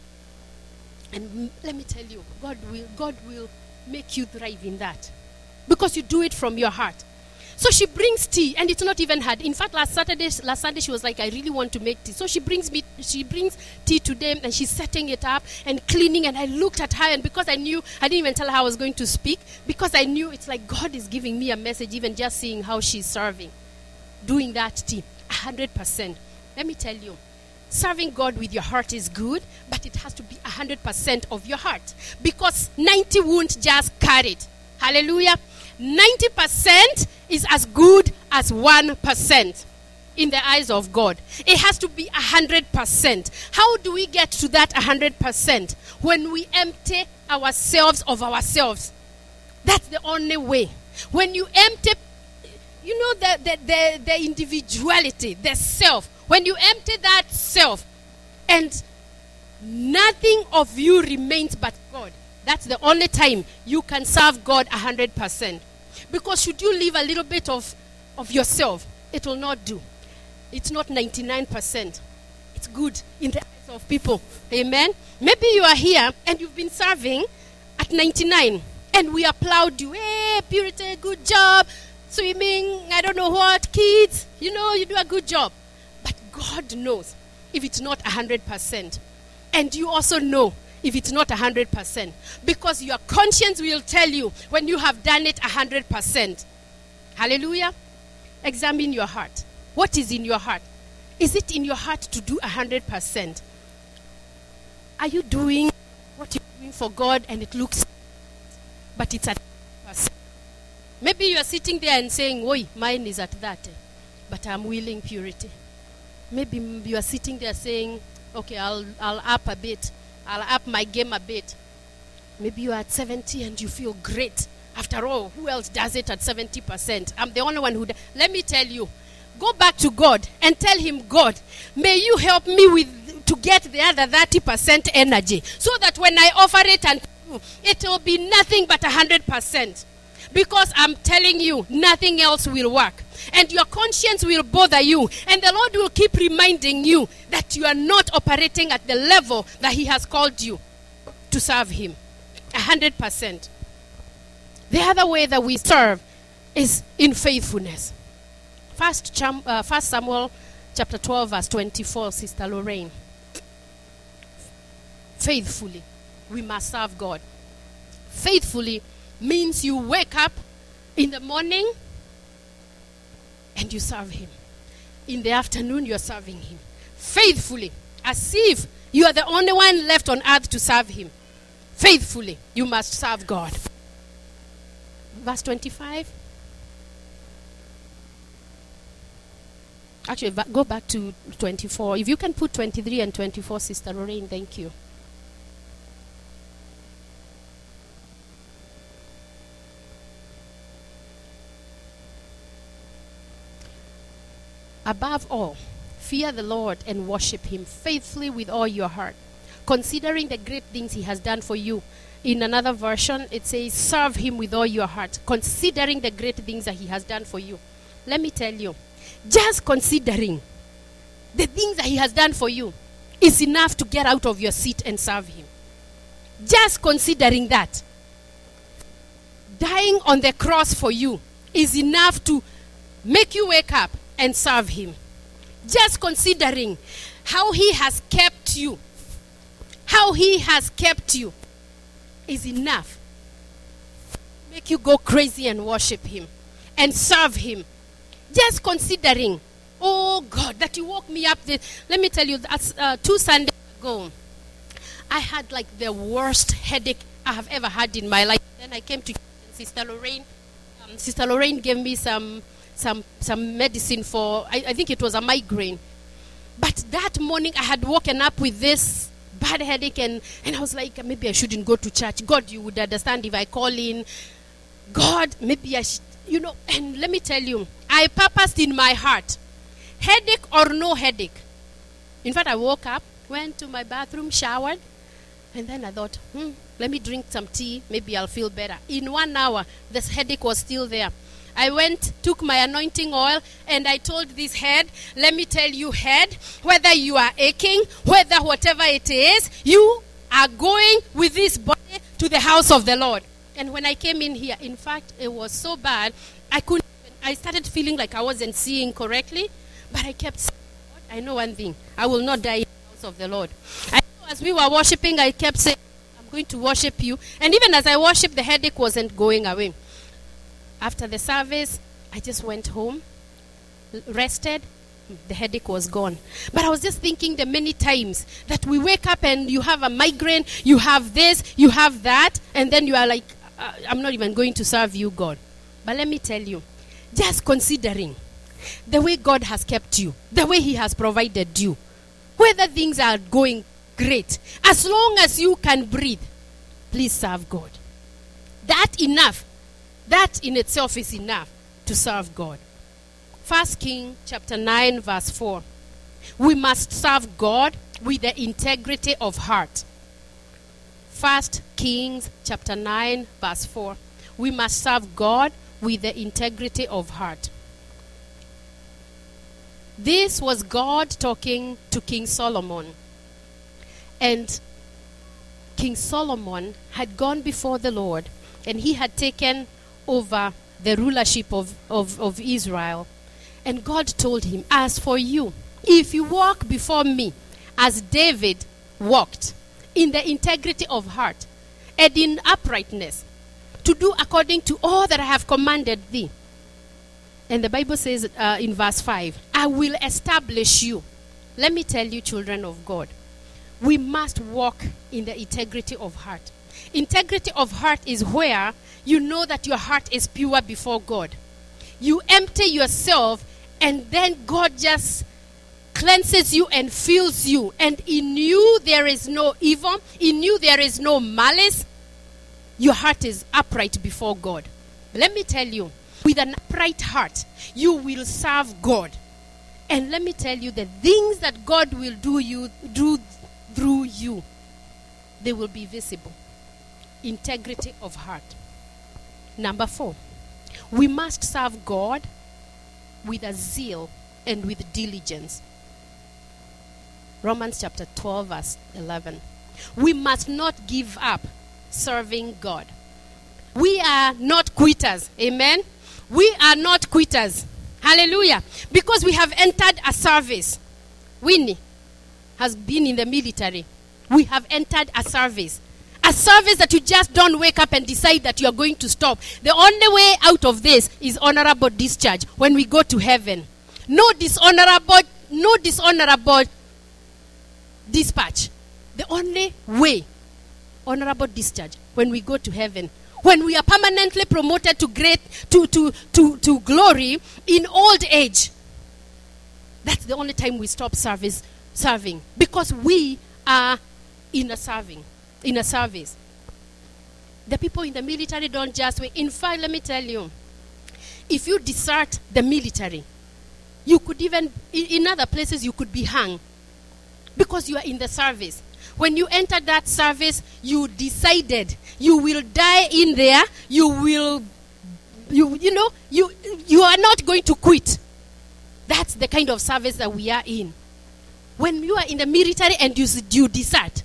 And let me tell you, God will God will make you thrive in that. Because you do it from your heart. So she brings tea, and it's not even hard. In fact, last Saturday, last Sunday, she was like, I really want to make tea. So she brings me, she brings tea to them, and she's setting it up and cleaning. And I looked at her, and because I knew, I didn't even tell her I was going to speak, because I knew it's like God is giving me a message, even just seeing how she's serving, doing that tea, a hundred percent. Let me tell you, serving God with your heart is good, but it has to be a hundred percent of your heart, because ninety won't just carry it. Hallelujah. ninety percent is as good as one percent in the eyes of God. It has to be one hundred percent. How do we get to that one hundred percent? When we empty ourselves of ourselves. That's the only way. When you empty, you know, the, the, the, the individuality, the self. When you empty that self and nothing of you remains but God. That's the only time you can serve God one hundred percent. Because should you leave a little bit of, of yourself, it will not do. It's not ninety-nine percent. It's good in the eyes of people. Amen? Maybe you are here and you've been serving at ninety-nine. And we applaud you. Hey, Purity, good job. Swimming, I don't know what. Kids, you know, you do a good job. But God knows if it's not one hundred percent. And you also know if it's not one hundred percent. Because your conscience will tell you when you have done it one hundred percent. Hallelujah. Examine your heart. What is in your heart? Is it in your heart to do one hundred percent? Are you doing what you're doing for God and it looks, but it's at one hundred percent? Maybe you are sitting there and saying, oi, mine is at that, but I'm willing Purity. Maybe you are sitting there saying, okay, I'll, I'll up a bit. I'll up my game a bit. Maybe you are at seventy and you feel great. After all, who else does it at seventy percent? I'm the only one who does. Let me tell you, go back to God and tell him, God, may you help me with to get the other thirty percent energy, so that when I offer it, and it will be nothing but one hundred percent. Because I'm telling you, nothing else will work. And your conscience will bother you. And the Lord will keep reminding you that you are not operating at the level that he has called you to serve him. A hundred percent. The other way that we serve is in faithfulness. First, Cham- uh, First Samuel chapter twelve verse twenty-four, Sister Lorraine. Faithfully, we must serve God. Faithfully means you wake up in the morning and you serve him. In the afternoon, you're serving him. Faithfully, as if you are the only one left on earth to serve him. Faithfully, you must serve God. Verse twenty-five. Actually, go back to twenty-four. If you can put twenty-three and twenty-four, Sister Lorraine, thank you. Above all, fear the Lord and worship him faithfully with all your heart, considering the great things he has done for you. In another version, it says, serve him with all your heart, considering the great things that he has done for you. Let me tell you, just considering the things that he has done for you is enough to get out of your seat and serve him. Just considering that, dying on the cross for you is enough to make you wake up and serve him. Just considering how he has kept you, how he has kept you is enough to make you go crazy and worship him and serve him. Just considering, oh God, that you woke me up. This, let me tell you, that's uh, two Sundays ago, I had like the worst headache I have ever had in my life. Then I came to Sister Lorraine. Um, Sister Lorraine gave me some some some medicine for, I, I think it was a migraine. But that morning I had woken up with this bad headache, and, and I was like, maybe I shouldn't go to church. God, you would understand if I call in. God, maybe I should, you know. And let me tell you, I purposed in my heart, headache or no headache. In fact, I woke up, went to my bathroom, showered, and then I thought, hmm, let me drink some tea. Maybe I'll feel better. In one hour, this headache was still there. I went, took my anointing oil, and I told this head, let me tell you, head, whether you are aching, whether whatever it is, you are going with this body to the house of the Lord. And when I came in here, in fact, it was so bad, I couldn't, I started feeling like I wasn't seeing correctly, but I kept saying, I know one thing, I will not die in the house of the Lord. I know as we were worshiping, I kept saying, I'm going to worship you. And even as I worshiped, the headache wasn't going away. After the service, I just went home, rested. The headache was gone. But I was just thinking the many times that we wake up and you have a migraine, you have this, you have that, and then you are like, uh, I'm not even going to serve you, God. But let me tell you, just considering the way God has kept you, the way he has provided you, whether things are going great, as long as you can breathe, please serve God. That enough. That in itself is enough to serve God. First Kings chapter nine verse four. We must serve God with the integrity of heart. First Kings chapter nine verse four. We must serve God with the integrity of heart. This was God talking to King Solomon. And King Solomon had gone before the Lord, and he had taken over the rulership of, of, of Israel. And God told him, as for you, if you walk before me as David walked, in the integrity of heart and in uprightness, to do according to all that I have commanded thee. And the Bible says uh, in verse five, I will establish you. Let me tell you, children of God, we must walk in the integrity of heart. Integrity of heart is where you know that your heart is pure before God. You empty yourself, and then God just cleanses you and fills you. And in you there is no evil. In you there is no malice. Your heart is upright before God. Let me tell you, with an upright heart, you will serve God. And let me tell you, the things that God will do you do through you, they will be visible. Integrity of heart. Number four, we must serve God with a zeal and with diligence. Romans chapter twelve verse eleven. We must not give up serving God. We are not quitters. Amen. We are not quitters. Hallelujah. Because we have entered a service. Winnie has been in the military. We have entered a service. A service that you just don't wake up and decide that you are going to stop. The only way out of this is honorable discharge when we go to heaven. No dishonorable, no dishonorable dispatch. The only way, honorable discharge, when we go to heaven. When we are permanently promoted to great to, to, to, to glory in old age. That's the only time we stop service serving. Because we are in a serving. In a service. The people in the military don't just wait. In fact, let me tell you, if you desert the military, you could even, in, in other places, you could be hung. Because you are in the service. When you entered that service, you decided you will die in there. You will, you you know, you you are not going to quit. That's the kind of service that we are in. When you are in the military and you, you desert,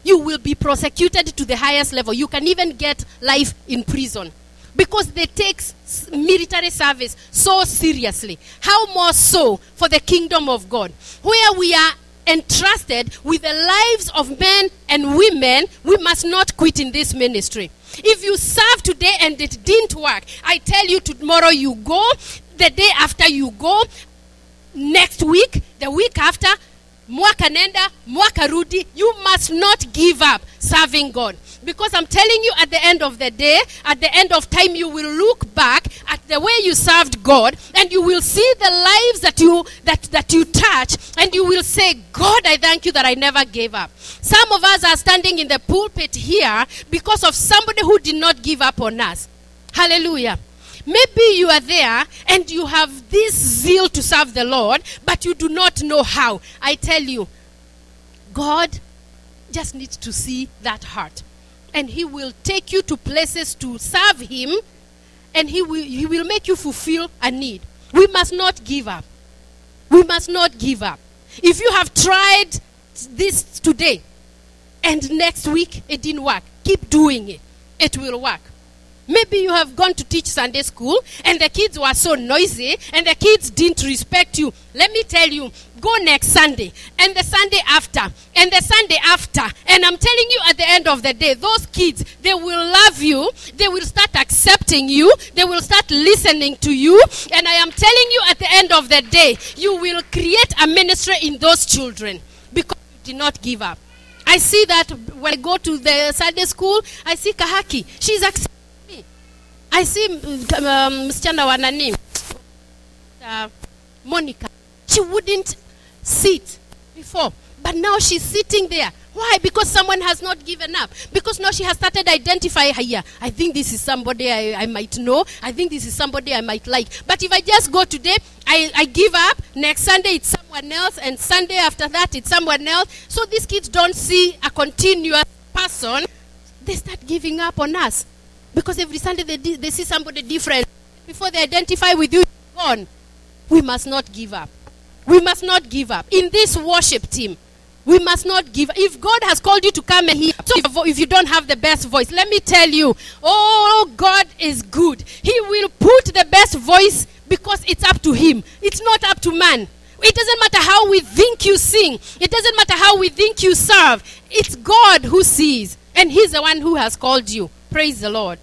you will be prosecuted to the highest level. You can even get life in prison. Because they take military service so seriously. How more so for the kingdom of God, where we are entrusted with the lives of men and women. We must not quit in this ministry. If you serve today and it didn't work, I tell you, tomorrow you go, the day after you go, next week, the week after, mwaka nenda, mwaka rudi, you must not give up serving God. Because I'm telling you, at the end of the day, at the end of time, you will look back at the way you served God, and you will see the lives that you that, that you touch, and you will say, God, I thank you that I never gave up. Some of us are standing in the pulpit here because of somebody who did not give up on us. Hallelujah. Maybe you are there and you have this zeal to serve the Lord, but you do not know how. I tell you, God just needs to see that heart. And he will take you to places to serve him, and he will, he will make you fulfill a need. We must not give up. We must not give up. If you have tried this today and next week it didn't work, keep doing it. It will work. Maybe you have gone to teach Sunday school and the kids were so noisy and the kids didn't respect you. Let me tell you, go next Sunday and the Sunday after and the Sunday after. And I'm telling you, at the end of the day, those kids, they will love you. They will start accepting you. They will start listening to you. And I am telling you, at the end of the day, you will create a ministry in those children because you did not give up. I see that when I go to the Sunday school, I see Kahaki. She's accepting. I see um, msichana wa nani, uh, Monica. She wouldn't sit before, but now she's sitting there. Why? Because someone has not given up. Because now she has started identifying her here. I think this is somebody I, I might know. I think this is somebody I might like. But if I just go today, I, I give up. Next Sunday it's someone else, and Sunday after that it's someone else. So these kids don't see a continuous person. They start giving up on us. Because every Sunday they, they see somebody different. Before they identify with you, gone. We must not give up. We must not give up. In this worship team, we must not give up. If God has called you to come here, so if you don't have the best voice, let me tell you, oh, God is good. He will put the best voice because it's up to him. It's not up to man. It doesn't matter how we think you sing. It doesn't matter how we think you serve. It's God who sees. And he's the one who has called you. Praise the Lord.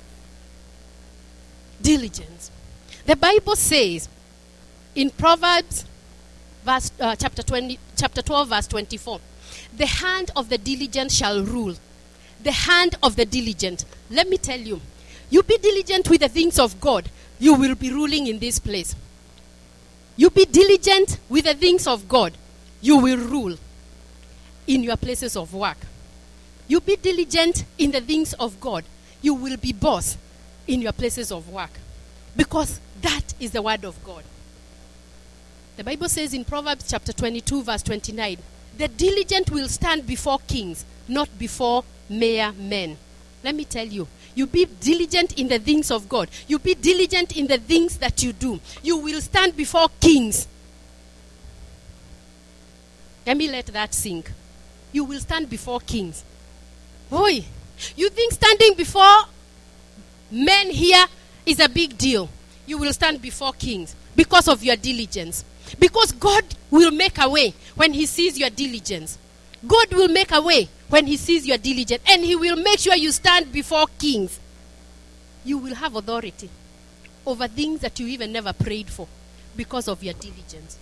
Diligence. The Bible says in Proverbs verse, uh, chapter, twenty, chapter twelve, verse twenty-four, the hand of the diligent shall rule. The hand of the diligent. Let me tell you, you be diligent with the things of God, you will be ruling in this place. You be diligent with the things of God, you will rule in your places of work. You be diligent in the things of God, you will be boss in your places of work. Because that is the word of God. The Bible says in Proverbs chapter twenty-two, verse twenty-nine, the diligent will stand before kings, not before mere men. Let me tell you, you be diligent in the things of God. You be diligent in the things that you do. You will stand before kings. Let me let that sink. You will stand before kings. Boy, you think standing before men here is a big deal. You will stand before kings because of your diligence. Because God will make a way when he sees your diligence. God will make a way when he sees your diligence. And he will make sure you stand before kings. You will have authority over things that you even never prayed for because of your diligence.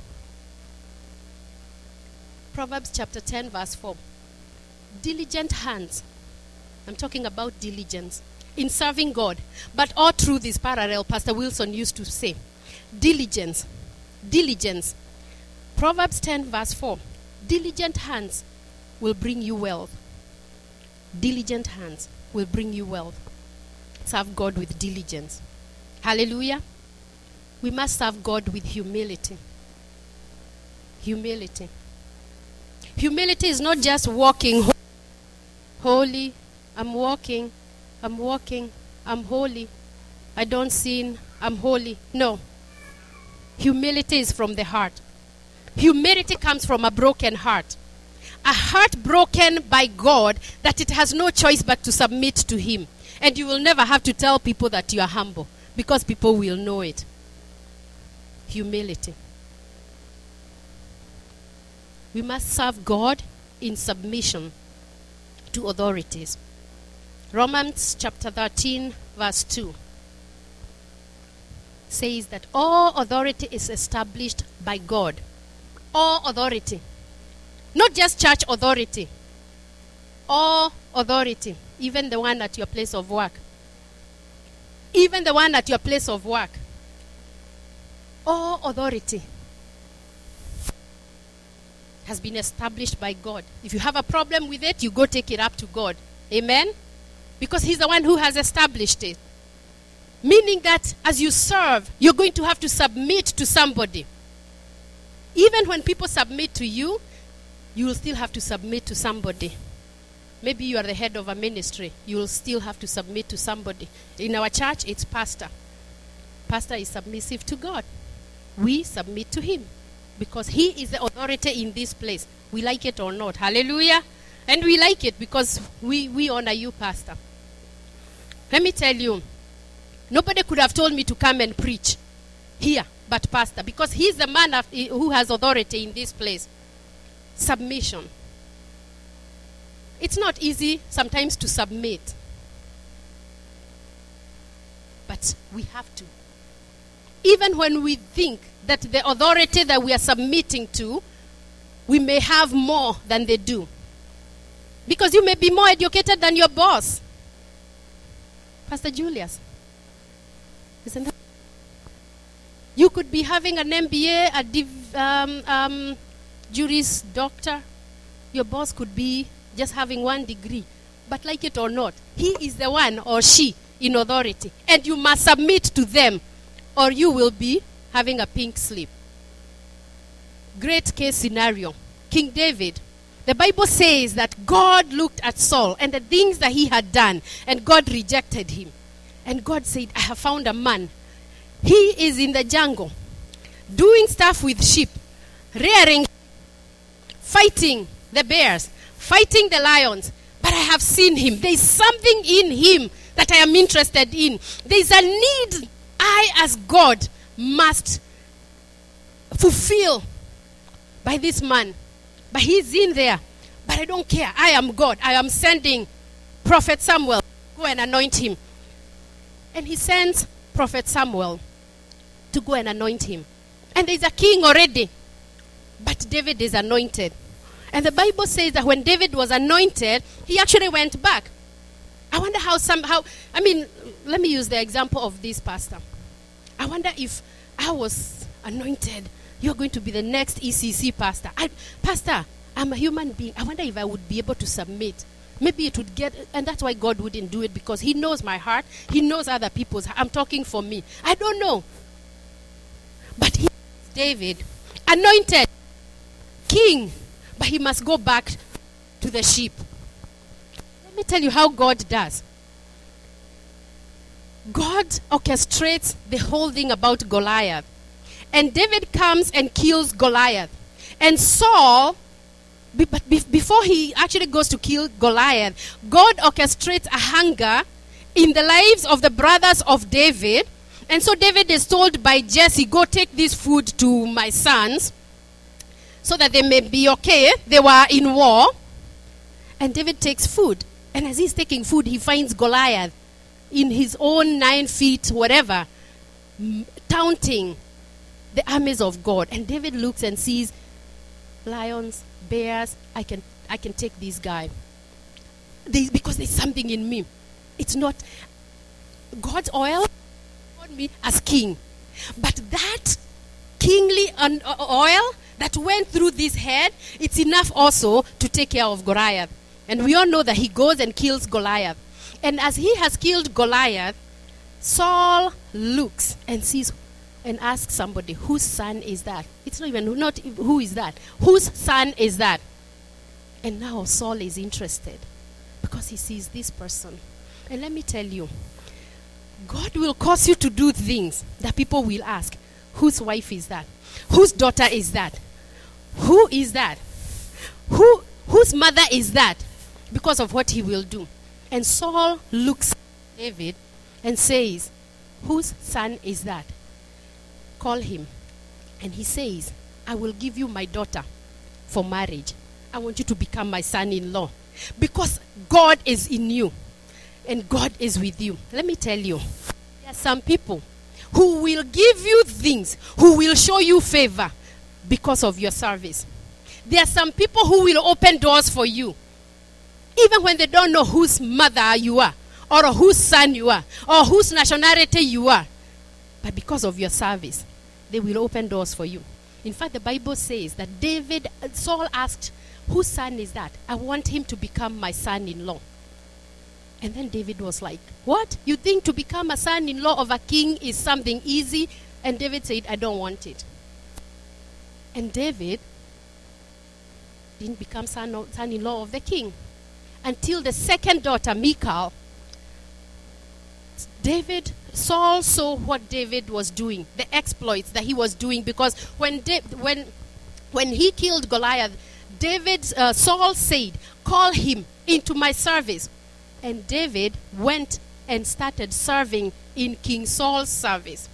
Proverbs chapter ten, verse four. Diligent hands. I'm talking about diligence in serving God. But all through this parallel, Pastor Wilson used to say, diligence, diligence. Proverbs ten, verse four. Diligent hands will bring you wealth. Diligent hands will bring you wealth. Serve God with diligence. Hallelujah. We must serve God with humility. Humility. Humility is not just walking holy. I'm walking. I'm walking. I'm holy. I don't sin. I'm holy. No. Humility is from the heart. Humility comes from a broken heart. a heart broken by God that it has no choice but to submit to him. And you will never have to tell people that you are humble, because people will know it. Humility. We must serve God in submission to authorities. Romans chapter thirteen, verse two says that all authority is established by God. All authority. Not just church authority. All authority. Even the one at your place of work. Even the one at your place of work. All authority has been established by God. If you have a problem with it, you go take it up to God. Amen? Because he's the one who has established it. Meaning that as you serve, you're going to have to submit to somebody. Even when people submit to you, you will still have to submit to somebody. Maybe you are the head of a ministry. You will still have to submit to somebody. In our church, it's pastor. Pastor is submissive to God. We submit to him because he is the authority in this place. We like it or not. Hallelujah. And we like it because we, we honor you, pastor. Let me tell you, nobody could have told me to come and preach here but pastor, because he's the man of, who has authority in this place. Submission. It's not easy sometimes to submit. But we have to. Even when we think that the authority that we are submitting to, we may have more than they do. Because you may be more educated than your boss. Pastor Julius. Isn't that? You could be having an M B A, a div, um, um, Juris Doctor. Your boss could be just having one degree. But like it or not, he is the one or she in authority. And you must submit to them, or you will be having a pink slip. Great case scenario. King David. The Bible says that God looked at Saul and the things that he had done, and God rejected him. And God said, I have found a man. He is in the jungle, doing stuff with sheep, rearing, fighting the bears, fighting the lions. But I have seen him. There is something in him that I am interested in. There is a need I, as God, must fulfill by this man. But he's in there. But I don't care. I am God. I am sending Prophet Samuel. Go and anoint him. And he sends Prophet Samuel to go and anoint him. And there's a king already. But David is anointed. And the Bible says that when David was anointed, he actually went back. I wonder how some, how, I mean, let me use the example of this pastor. I wonder if I was anointed, you're going to be the next E C C pastor. I, pastor, I'm a human being. I wonder if I would be able to submit. Maybe it would get, and that's why God wouldn't do it, because he knows my heart. He knows other people's. I'm talking for me. I don't know. But he is David, anointed king, but he must go back to the sheep. Let me tell you how God does. God orchestrates the whole thing about Goliath. And David comes and kills Goliath. And Saul, but before he actually goes to kill Goliath, God orchestrates a hunger in the lives of the brothers of David. And so David is told by Jesse, go take this food to my sons so that they may be okay. They were in war. And David takes food. And as he's taking food, he finds Goliath in his own nine feet, whatever, m- taunting the armies of God. And David looks and sees lions, bears. I can I can take this guy. They, because there's something in me. It's not God's oil on me as king. But that kingly un- oil that went through this head, it's enough also to take care of Goliath. And we all know that he goes and kills Goliath. And as he has killed Goliath, Saul looks and sees and asks somebody, whose son is that? It's not even, not who is that? Whose son is that? And now Saul is interested because he sees this person. And let me tell you, God will cause you to do things that people will ask, whose wife is that? Whose daughter is that? Who is that? Who, whose mother is that? Because of what he will do. And Saul looks at David and says, whose son is that? Call him. And he says, I will give you my daughter for marriage. I want you to become my son-in-law. Because God is in you. And God is with you. Let me tell you, there are some people who will give you things, who will show you favor because of your service. There are some people who will open doors for you, even when they don't know whose mother you are, or whose son you are, or whose nationality you are. But because of your service, they will open doors for you. In fact, the Bible says that David, Saul asked, whose son is that? I want him to become my son-in-law. And then David was like, what? You think to become a son-in-law of a king is something easy? And David said, I don't want it. And David didn't become son, son-in-law of the king until the second daughter, Michal. David, Saul saw what David was doing, the exploits that he was doing, because when da- when when he killed Goliath, David, uh, Saul said, call him into my service. And David went and started serving in King Saul's service.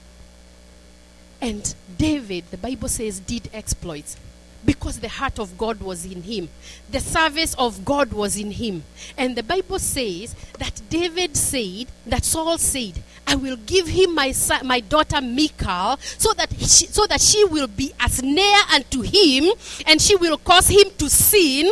And David, the Bible says, did exploits because the heart of God was in him. The service of God was in him. And the Bible says that David said, that Saul said, I will give him my son, my daughter Michal, so that she, so that she will be a snare unto him, and she will cause him to sin.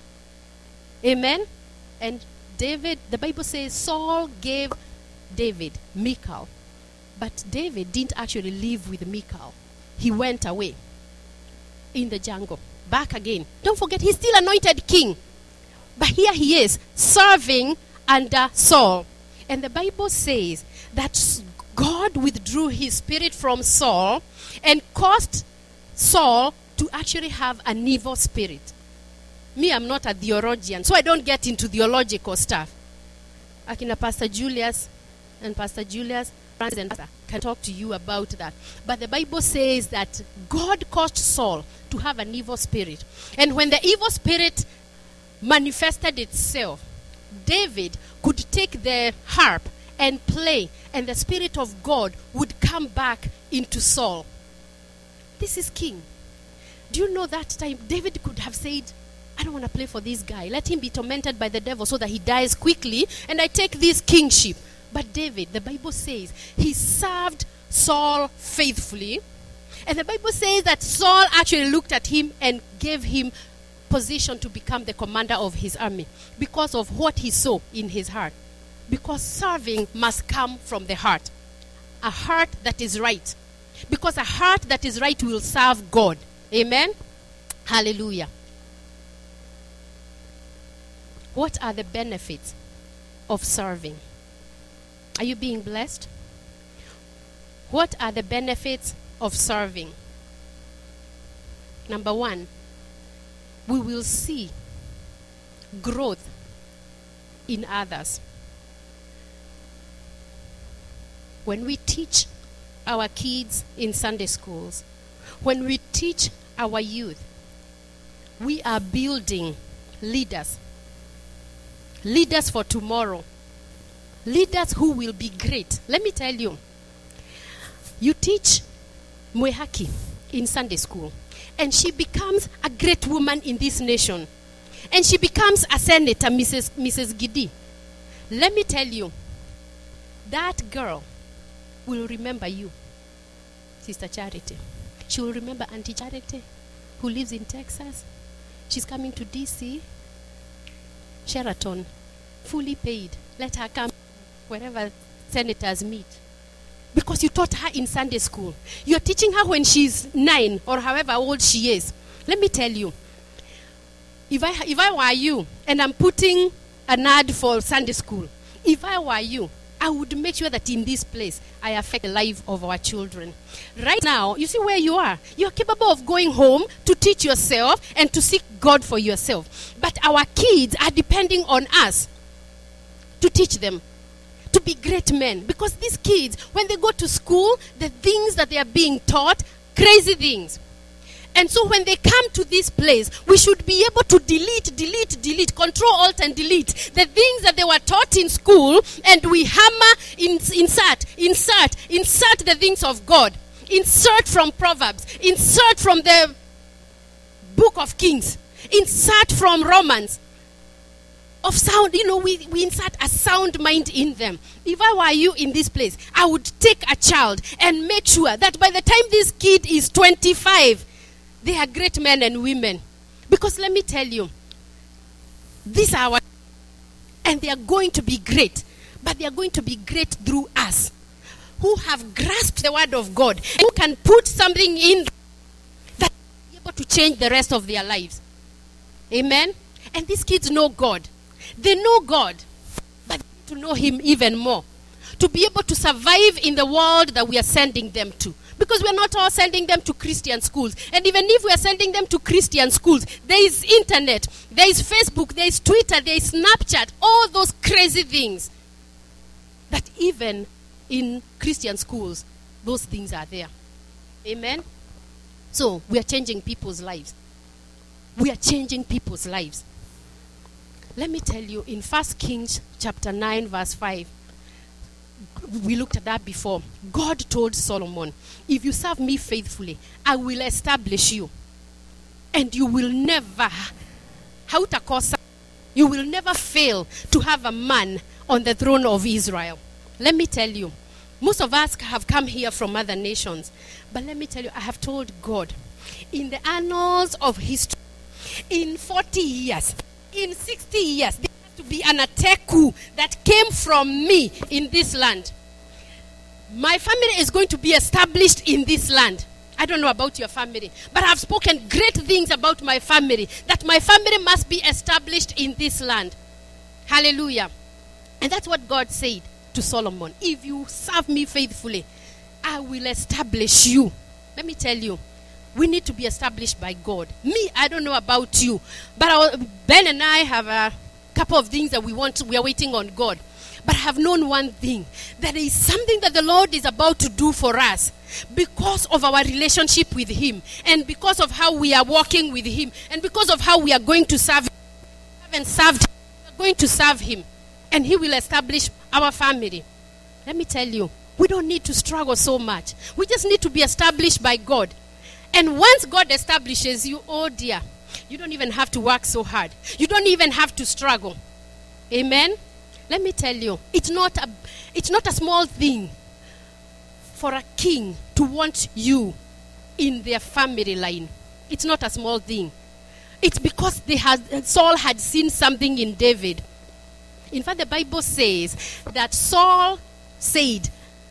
Amen. And David, the Bible says, Saul gave David Michal. But David didn't actually live with Michal. He went away in the jungle. Back again. Don't forget, he's still anointed king. But here he is, serving under Saul. And the Bible says that God withdrew his spirit from Saul and caused Saul to actually have an evil spirit. Me, I'm not a theologian, so I don't get into theological stuff. Akina Pastor Julius and Pastor Julius and Pastor can talk to you about that. But the Bible says that God caused Saul to have an evil spirit. And when the evil spirit manifested itself, David could take the harp and play, and the spirit of God would come back into Saul. This is king. Do you know that time David could have said, I don't want to play for this guy. Let him be tormented by the devil so that he dies quickly, and I take this kingship. But David, the Bible says, he served Saul faithfully. And the Bible says that Saul actually looked at him and gave him position to become the commander of his army because of what he saw in his heart. Because serving must come from the heart. A heart that is right. Because a heart that is right will serve God. Amen? Hallelujah. What are the benefits of serving? Are you being blessed? What are the benefits of serving? Number one, we will see growth in others. When we teach our kids in Sunday schools, when we teach our youth, we are building leaders. Leaders for tomorrow. Leaders who will be great. Let me tell you, you teach Mwehaki in Sunday school, and she becomes a great woman in this nation. And she becomes a senator, Missus Missus Gidi. Let me tell you, that girl will remember you, Sister Charity. She will remember Auntie Charity, who lives in Texas. She's coming to D C, Sheraton, fully paid. Let her come wherever senators meet. Because you taught her in Sunday school. You're teaching her when she's nine or however old she is. Let me tell you, if I, if I were you and I'm putting an ad for Sunday school, if I were you, I would make sure that in this place I affect the life of our children. Right now, you see where you are. You're capable of going home to teach yourself and to seek God for yourself. But our kids are depending on us to teach them to be great men. Because these kids, when they go to school, the things that they are being taught, crazy things. And so when they come to this place, we should be able to delete, delete, delete, control, alt, and delete the things that they were taught in school, and we hammer, in, insert, insert, insert the things of God. Insert from Proverbs. Insert from the book of Kings. Insert from Romans. Of sound, you know, we, we insert a sound mind in them. If I were you in this place, I would take a child and make sure that by the time this kid is twenty-five, they are great men and women. Because let me tell you, these are our, and they are going to be great. But they are going to be great through us, who have grasped the word of God, and who can put something in that will be able to change the rest of their lives. Amen? And these kids know God. They know God, but to know him even more. To be able to survive in the world that we are sending them to. Because we are not all sending them to Christian schools. And even if we are sending them to Christian schools, there is internet, there is Facebook, there is Twitter, there is Snapchat, all those crazy things. That even in Christian schools, those things are there. Amen? So, we are changing people's lives. We are changing people's lives. Let me tell you, in First Kings chapter nine, verse five, we looked at that before. God told Solomon, if you serve me faithfully, I will establish you. And you will never, hautakosa, you will never fail to have a man on the throne of Israel. Let me tell you, most of us have come here from other nations. But let me tell you, I have told God, in the annals of history, in forty years, in sixty years, there has to be an Ateku that came from me in this land. My family is going to be established in this land. I don't know about your family, but I've spoken great things about my family, that my family must be established in this land. Hallelujah. And that's what God said to Solomon. If you serve me faithfully, I will establish you. Let me tell you, we need to be established by God. Me, I don't know about you, but our, Ben and I have a couple of things that we want. We are waiting on God. But I have known one thing, that there is something that the Lord is about to do for us because of our relationship with him, and because of how we are walking with him, and because of how we are going to serve him. We haven't served him. We are going to serve him, and he will establish our family. Let me tell you, we don't need to struggle so much. We just need to be established by God. And once God establishes you, oh dear, you don't even have to work so hard. You don't even have to struggle. Amen? Let me tell you, it's not a, it's not a small thing for a king to want you in their family line. It's not a small thing. It's because they had, Saul had seen something in David. In fact, the Bible says that Saul said,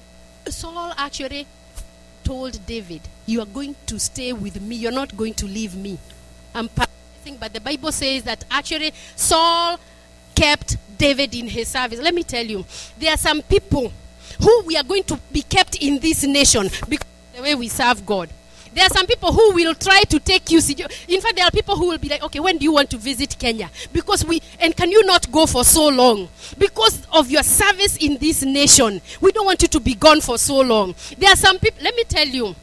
Saul actually told David, you are going to stay with me. You're not going to leave me. I'm paraphrasing, but the Bible says that actually Saul kept David in his service. Let me tell you, there are some people who we are going to be kept in this nation because of the way we serve God. There are some people who will try to take you. In fact, there are people who will be like, okay, when do you want to visit Kenya? Because we, and can you not go for so long? Because of your service in this nation, we don't want you to be gone for so long. There are some people, let me tell you,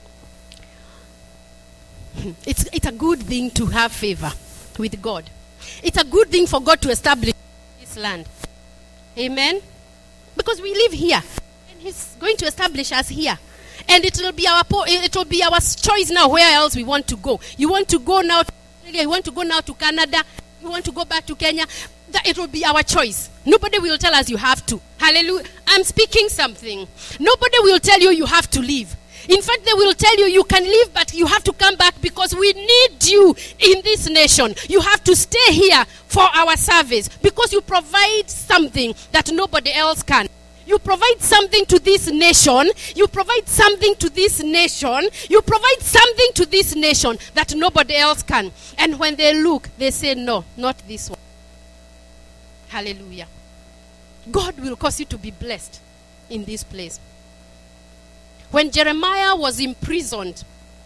it's, it's a good thing to have favor with God. It's a good thing for God to establish this land. Amen? Because we live here, and he's going to establish us here. And it will be our it will be our choice now where else we want to go. You want to go now to Australia, you want to go now to Canada, you want to go back to Kenya. That it will be our choice. Nobody will tell us you have to. Hallelujah. I'm speaking something. Nobody will tell you you have to leave. In fact, they will tell you you can leave, but you have to come back because we need you in this nation. You have to stay here for our service because you provide something that nobody else can. You provide something to this nation. You provide something to this nation. You provide something to this nation that nobody else can. And when they look, they say, no, not this one. Hallelujah. God will cause you to be blessed in this place. When Jeremiah was imprisoned,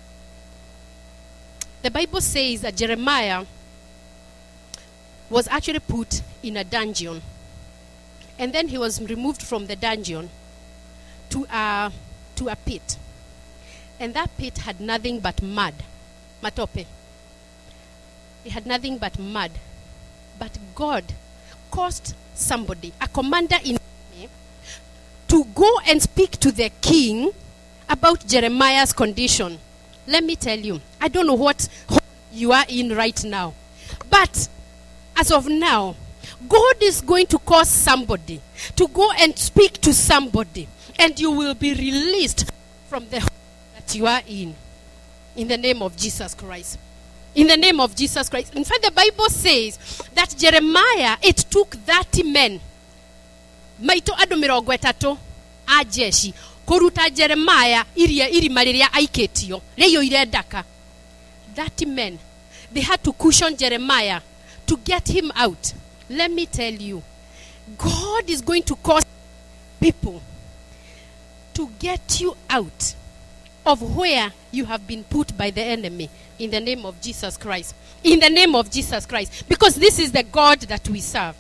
the Bible says that Jeremiah was actually put in a dungeon. And then he was removed from the dungeon to a, to a pit. And that pit had nothing but mud. matope. He had nothing but mud. But God caused somebody, a commander in army, to go and speak to the king about Jeremiah's condition. Let me tell you, I don't know what you are in right now. But as of now, God is going to cause somebody to go and speak to somebody, and you will be released from the hole that you are in. In the name of Jesus Christ. In the name of Jesus Christ. In fact, the Bible says that Jeremiah, it took thirty men. Maito adu mirongo etatu a jeshi kuruta Jeremiah iria irima riria aiketio reyo ire daka. thirty men. They had to cushion Jeremiah to get him out. Let me tell you, God is going to cause people to get you out of where you have been put by the enemy. In the name of Jesus Christ. In the name of Jesus Christ. Because this is the God that we serve.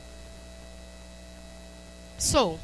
So,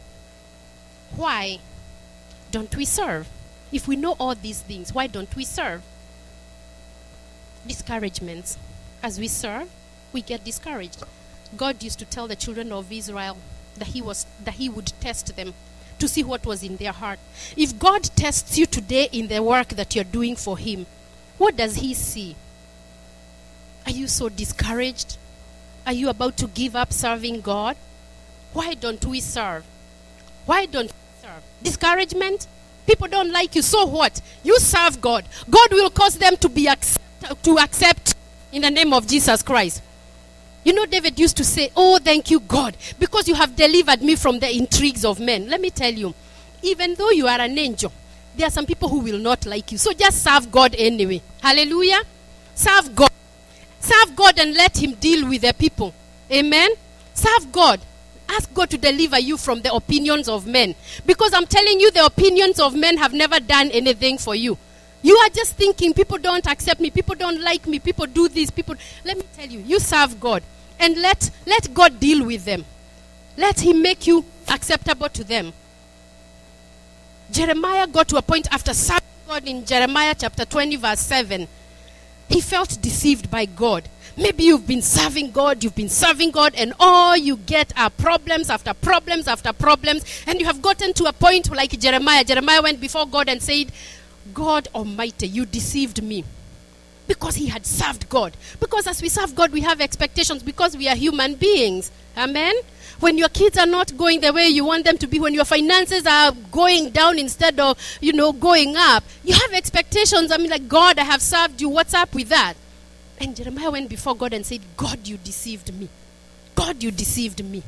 why don't we serve? If we know all these things, why don't we serve? Discouragements. As we serve, we get discouraged. God used to tell the children of Israel that he was that he would test them to see what was in their heart. If God tests you today in the work that you're doing for him, what does he see? Are you so discouraged? Are you about to give up serving God? Why don't we serve? Why don't we serve? Discouragement? People don't like you, so what? You serve God. God will cause them to be accept, to accept in the name of Jesus Christ. You know, David used to say, oh, thank you, God, because you have delivered me from the intrigues of men. Let me tell you, even though you are an angel, there are some people who will not like you. So just serve God anyway. Hallelujah. Serve God. Serve God and let him deal with the people. Amen. Serve God. Ask God to deliver you from the opinions of men. Because I'm telling you, the opinions of men have never done anything for you. You are just thinking, people don't accept me, people don't like me, people do this, people... Let me tell you, you serve God. And let, let God deal with them. Let him make you acceptable to them. Jeremiah got to a point after serving God in Jeremiah chapter twenty verse seven. He felt deceived by God. Maybe you've been serving God, you've been serving God, and all you get are problems after problems after problems. And you have gotten to a point like Jeremiah. Jeremiah went before God and said, God Almighty, you deceived me. Because he had served God. Because as we serve God, we have expectations because we are human beings. Amen? When your kids are not going the way you want them to be, when your finances are going down instead of, you know, going up, you have expectations. I mean, like, God, I have served you. What's up with that? And Jeremiah went before God and said, God, you deceived me. God, you deceived me.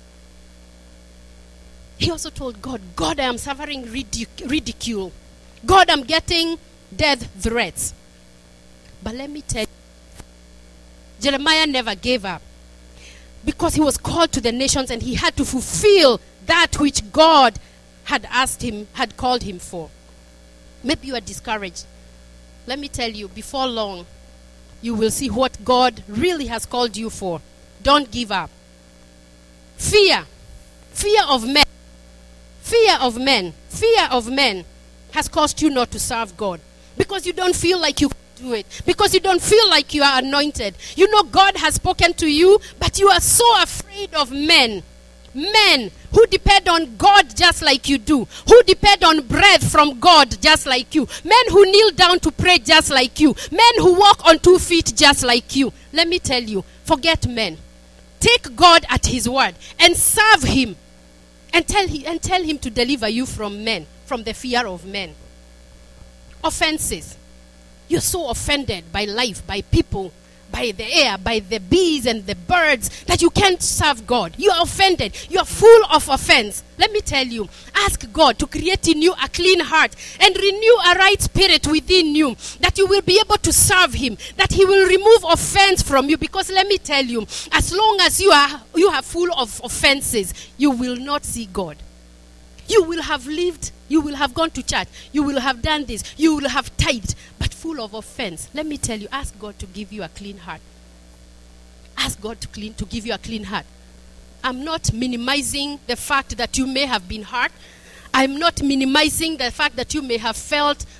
He also told God, God, I am suffering ridic- ridicule. God, I'm getting death threats. But let me tell you, Jeremiah never gave up. Because he was called to the nations and he had to fulfill that which God had asked him, had called him for. Maybe you are discouraged. Let me tell you, before long, you will see what God really has called you for. Don't give up. Fear. Fear of men. Fear of men. Fear of men has caused you not to serve God. Because you don't feel like you do it. Because you don't feel like you are anointed. You know God has spoken to you, but you are so afraid of men. Men who depend on God just like you do. Who depend on breath from God just like you. Men who kneel down to pray just like you. Men who walk on two feet just like you. Let me tell you, forget men. Take God at his word and serve him. And tell him, and tell him to deliver you from men, from the fear of men. Offenses. You're so offended by life, by people, by the air, by the bees and the birds that you can't serve God. You are offended. You are full of offense. Let me tell you, ask God to create in you a clean heart and renew a right spirit within you, that you will be able to serve him, that he will remove offense from you. Because let me tell you, as long as you are you are full of offenses, you will not see God. You will have lived, you will have gone to church, you will have done this, you will have tithed, but full of offense. Let me tell you, ask God to give you a clean heart. Ask God to clean to give you a clean heart. I'm not minimizing the fact that you may have been hurt. I'm not minimizing the fact that you may have felt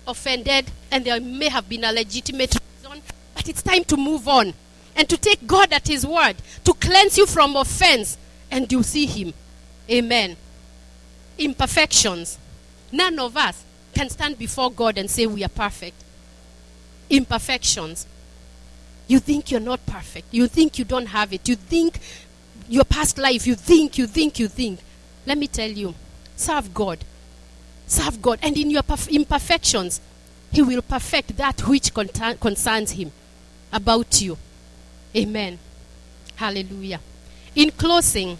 offended, and there may have been a legitimate reason, but it's time to move on and to take God at his word, to cleanse you from offense, and you see him. Amen. Imperfections. None of us can stand before God and say we are perfect. Imperfections. You think you're not perfect. You think you don't have it. You think your past life, you think, you think, you think. Let me tell you, serve God. Serve God. And in your perf- imperfections, he will perfect that which con- concerns him about you. Amen. Hallelujah. In closing,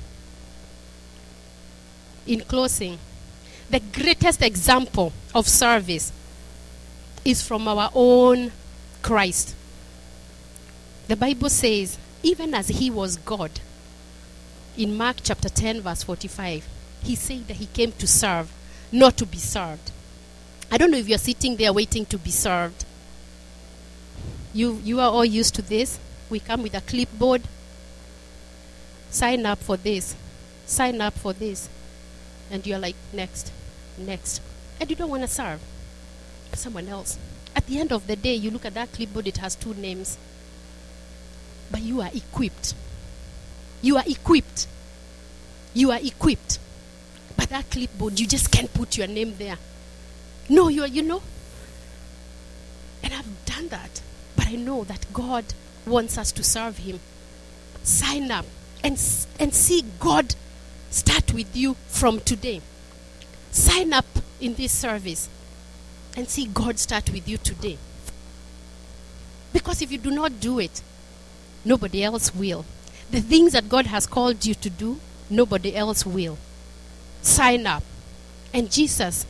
in closing, the greatest example of service is from our own Christ. The Bible says, even as he was God, in Mark chapter ten, verse forty-five, he said that he came to serve, not to be served. I don't know if you're sitting there waiting to be served. You, you are all used to this. We come with a clipboard. Sign up for this. Sign up for this. And you're like, next, next. And you don't want to serve someone else. At the end of the day, you look at that clipboard, it has two names. But you are equipped. You are equipped. You are equipped. But that clipboard, you just can't put your name there. No, you are, you know. And I've done that. But I know that God wants us to serve him. Sign up and, and see God start with you from today. Sign up in this service and see God start with you today. Because if you do not do it, nobody else will. The things that God has called you to do, nobody else will. Sign up. And Jesus,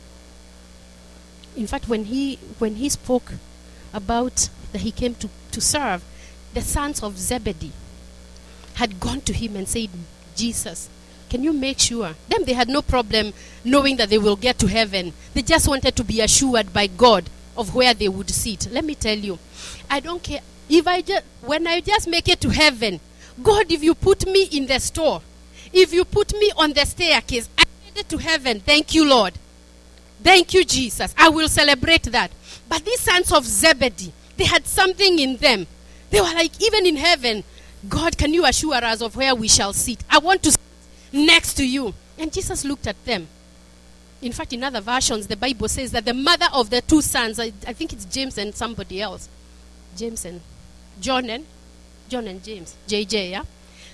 in fact, when he when he spoke about that he came to, to serve, the sons of Zebedee had gone to him and said, Jesus, can you make sure? Them, they had no problem knowing that they will get to heaven. They just wanted to be assured by God of where they would sit. Let me tell you, I don't care. If I just, when I just make it to heaven, God, if you put me in the store, if you put me on the staircase, I made it to heaven. Thank you, Lord. Thank you, Jesus. I will celebrate that. But these sons of Zebedee, they had something in them. They were like, even in heaven, God, can you assure us of where we shall sit? I want to sit next to you. And Jesus looked at them. In fact, in other versions, the Bible says that the mother of the two sons, I, I think it's James and somebody else. James and John and John and James. J J, yeah?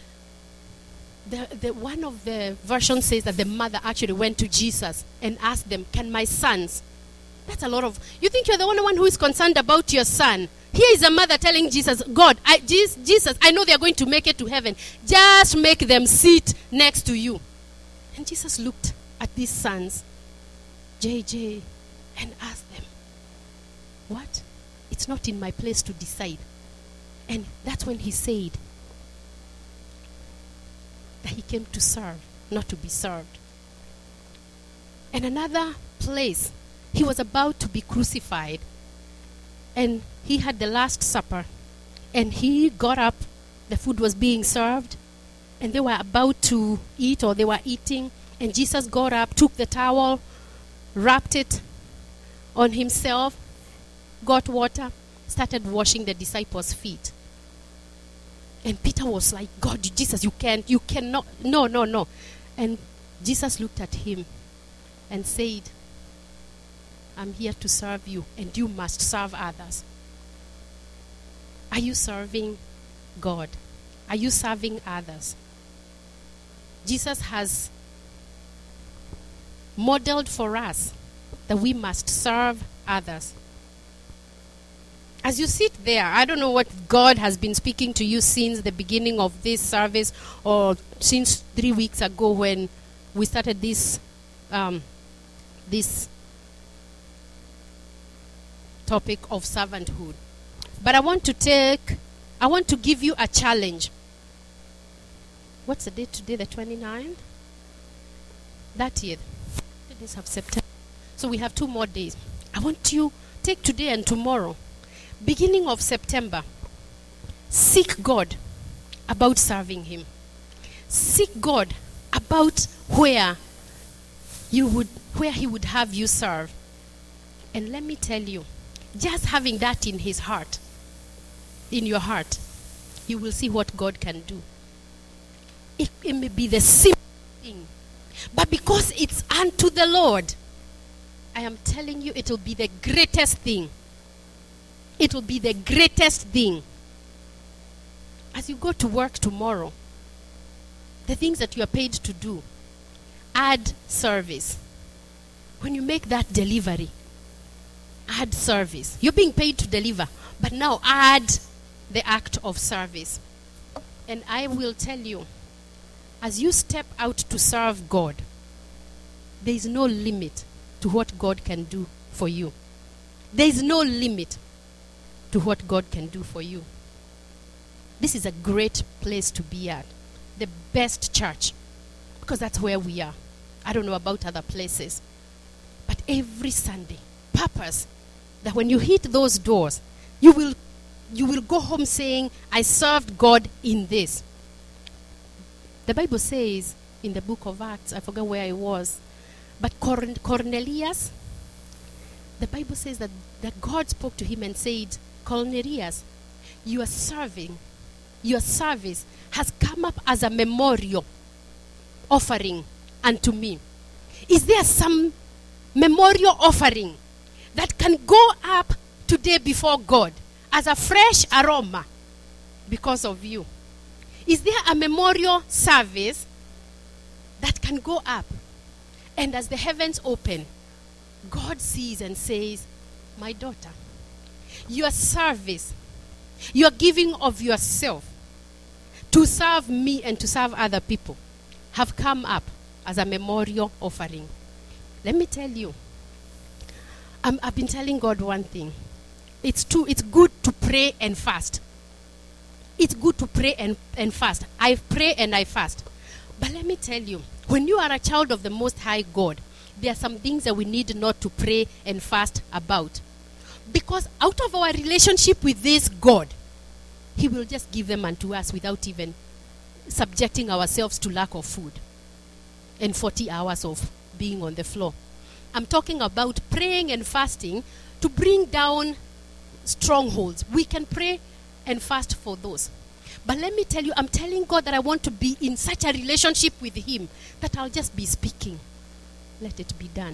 The, the, one of the versions says that the mother actually went to Jesus and asked them, can my sons... That's a lot of... You think you're the only one who is concerned about your son. Here is a mother telling Jesus, God, I, Jesus, I know they're going to make it to heaven. Just make them sit next to you. And Jesus looked at these sons, J J, and asked them, what? It's not in my place to decide. And that's when he said that he came to serve, not to be served. And another place, he was about to be crucified. And he had the Last Supper. And he got up. The food was being served. And they were about to eat, or they were eating. And Jesus got up, took the towel, wrapped it on himself, got water, started washing the disciples' feet. And Peter was like, God, Jesus, you can't, you cannot, no, no, no. And Jesus looked at him and said, I'm here to serve you, and you must serve others. Are you serving God? Are you serving others? Jesus has modeled for us that we must serve others. As you sit there, I don't know what God has been speaking to you since the beginning of this service, or since three weeks ago when we started this um, this topic of servanthood. But I want to take, I want to give you a challenge. What's the date today? The twenty-ninth? thirtieth. Days of September. So we have two more days. I want you take today and tomorrow. Beginning of September. Seek God about serving him. Seek God about where you would, where he would have you serve. And let me tell you, just having that in his heart, in your heart, you will see what God can do. It, it may be the simple thing, but because it's unto the Lord, I am telling you, it will be the greatest thing. It will be the greatest thing. As you go to work tomorrow, the things that you are paid to do, add service. When you make that delivery, add service. You're being paid to deliver, but now add the act of service. And I will tell you, as you step out to serve God, there is no limit to what God can do for you. There is no limit to what God can do for you. This is a great place to be at. The best church, because that's where we are. I don't know about other places. But every Sunday, purpose that when you hit those doors, you will you will go home saying, I served God in this. The Bible says in the book of Acts, I forget where I was, but Corn- Cornelius, the Bible says that, that God spoke to him and said, Cornelius, you are serving, your service has come up as a memorial offering unto me. Is there some memorial offering that can go up today before God as a fresh aroma because of you? Is there a memorial service that can go up? And as the heavens open, God sees and says, my daughter, your service, your giving of yourself to serve me and to serve other people have come up as a memorial offering. Let me tell you, I'm, I've been telling God one thing. It's true, it's good to pray and fast. It's good to pray and, and fast. I pray and I fast. But let me tell you, when you are a child of the Most High God, there are some things that we need not to pray and fast about. Because out of our relationship with this God, He will just give them unto us without even subjecting ourselves to lack of food and forty hours of being on the floor. I'm talking about praying and fasting to bring down strongholds. We can pray and fast for those. But let me tell you, I'm telling God that I want to be in such a relationship with Him that I'll just be speaking. Let it be done.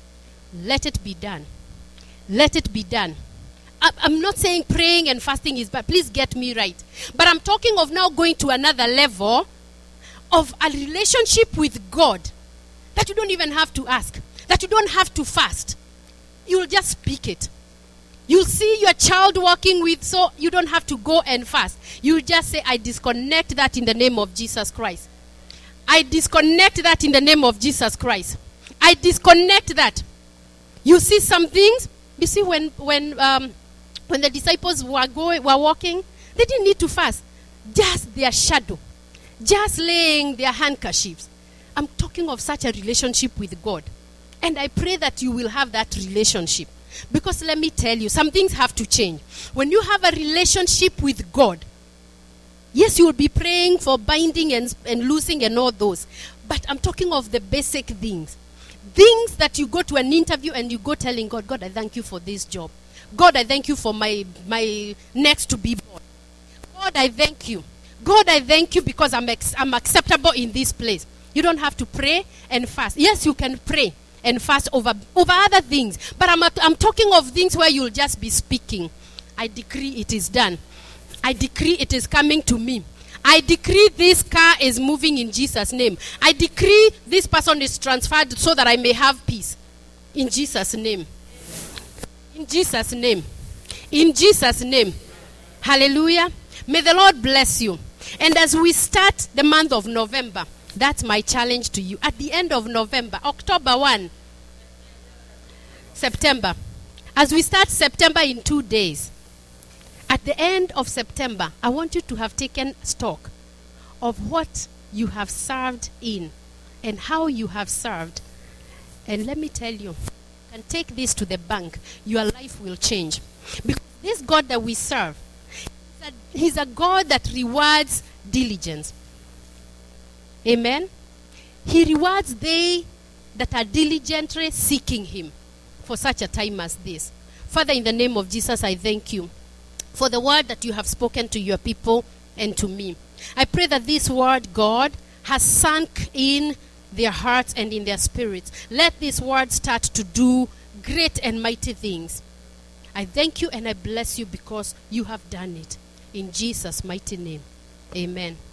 Let it be done. Let it be done. I'm not saying praying and fasting is bad. Please get me right. But I'm talking of now going to another level of a relationship with God that you don't even have to ask, that you don't have to fast. You'll just speak it. You'll see your child walking with, so you don't have to go and fast. You just say, I disconnect that in the name of Jesus Christ. I disconnect that in the name of Jesus Christ. I disconnect that. You see some things. You see when when um, when the disciples were going, were walking, they didn't need to fast. Just their shadow, just laying their handkerchiefs. I'm talking of such a relationship with God, and I pray that you will have that relationship. Because let me tell you, some things have to change. When you have a relationship with God, yes, you will be praying for binding and, and loosing and all those. But I'm talking of the basic things. Things that you go to an interview and you go telling God, God, I thank you for this job. God, I thank you for my, my next to be born. God, I thank you. God, I thank you because I'm, ex- I'm acceptable in this place. You don't have to pray and fast. Yes, you can pray and fast over, over other things. But I'm, I'm talking of things where you'll just be speaking. I decree it is done. I decree it is coming to me. I decree this car is moving in Jesus' name. I decree this person is transferred so that I may have peace. In Jesus' name. In Jesus' name. In Jesus' name. Hallelujah. May the Lord bless you. And as we start the month of November, that's my challenge to you. At the end of November, October first, September. As we start September in two days, at the end of September, I want you to have taken stock of what you have served in and how you have served. And let me tell you, you can take this to the bank. Your life will change. Because this God that we serve, he's a, he's a God that rewards diligence. Amen. He rewards they that are diligently seeking Him. for such a time as this. Father, in the name of Jesus, I thank you for the word that you have spoken to your people and to me. I pray that this word, God, has sunk in their hearts and in their spirits. Let this word start to do great and mighty things. I thank you and I bless you because you have done it. In Jesus' mighty name, amen.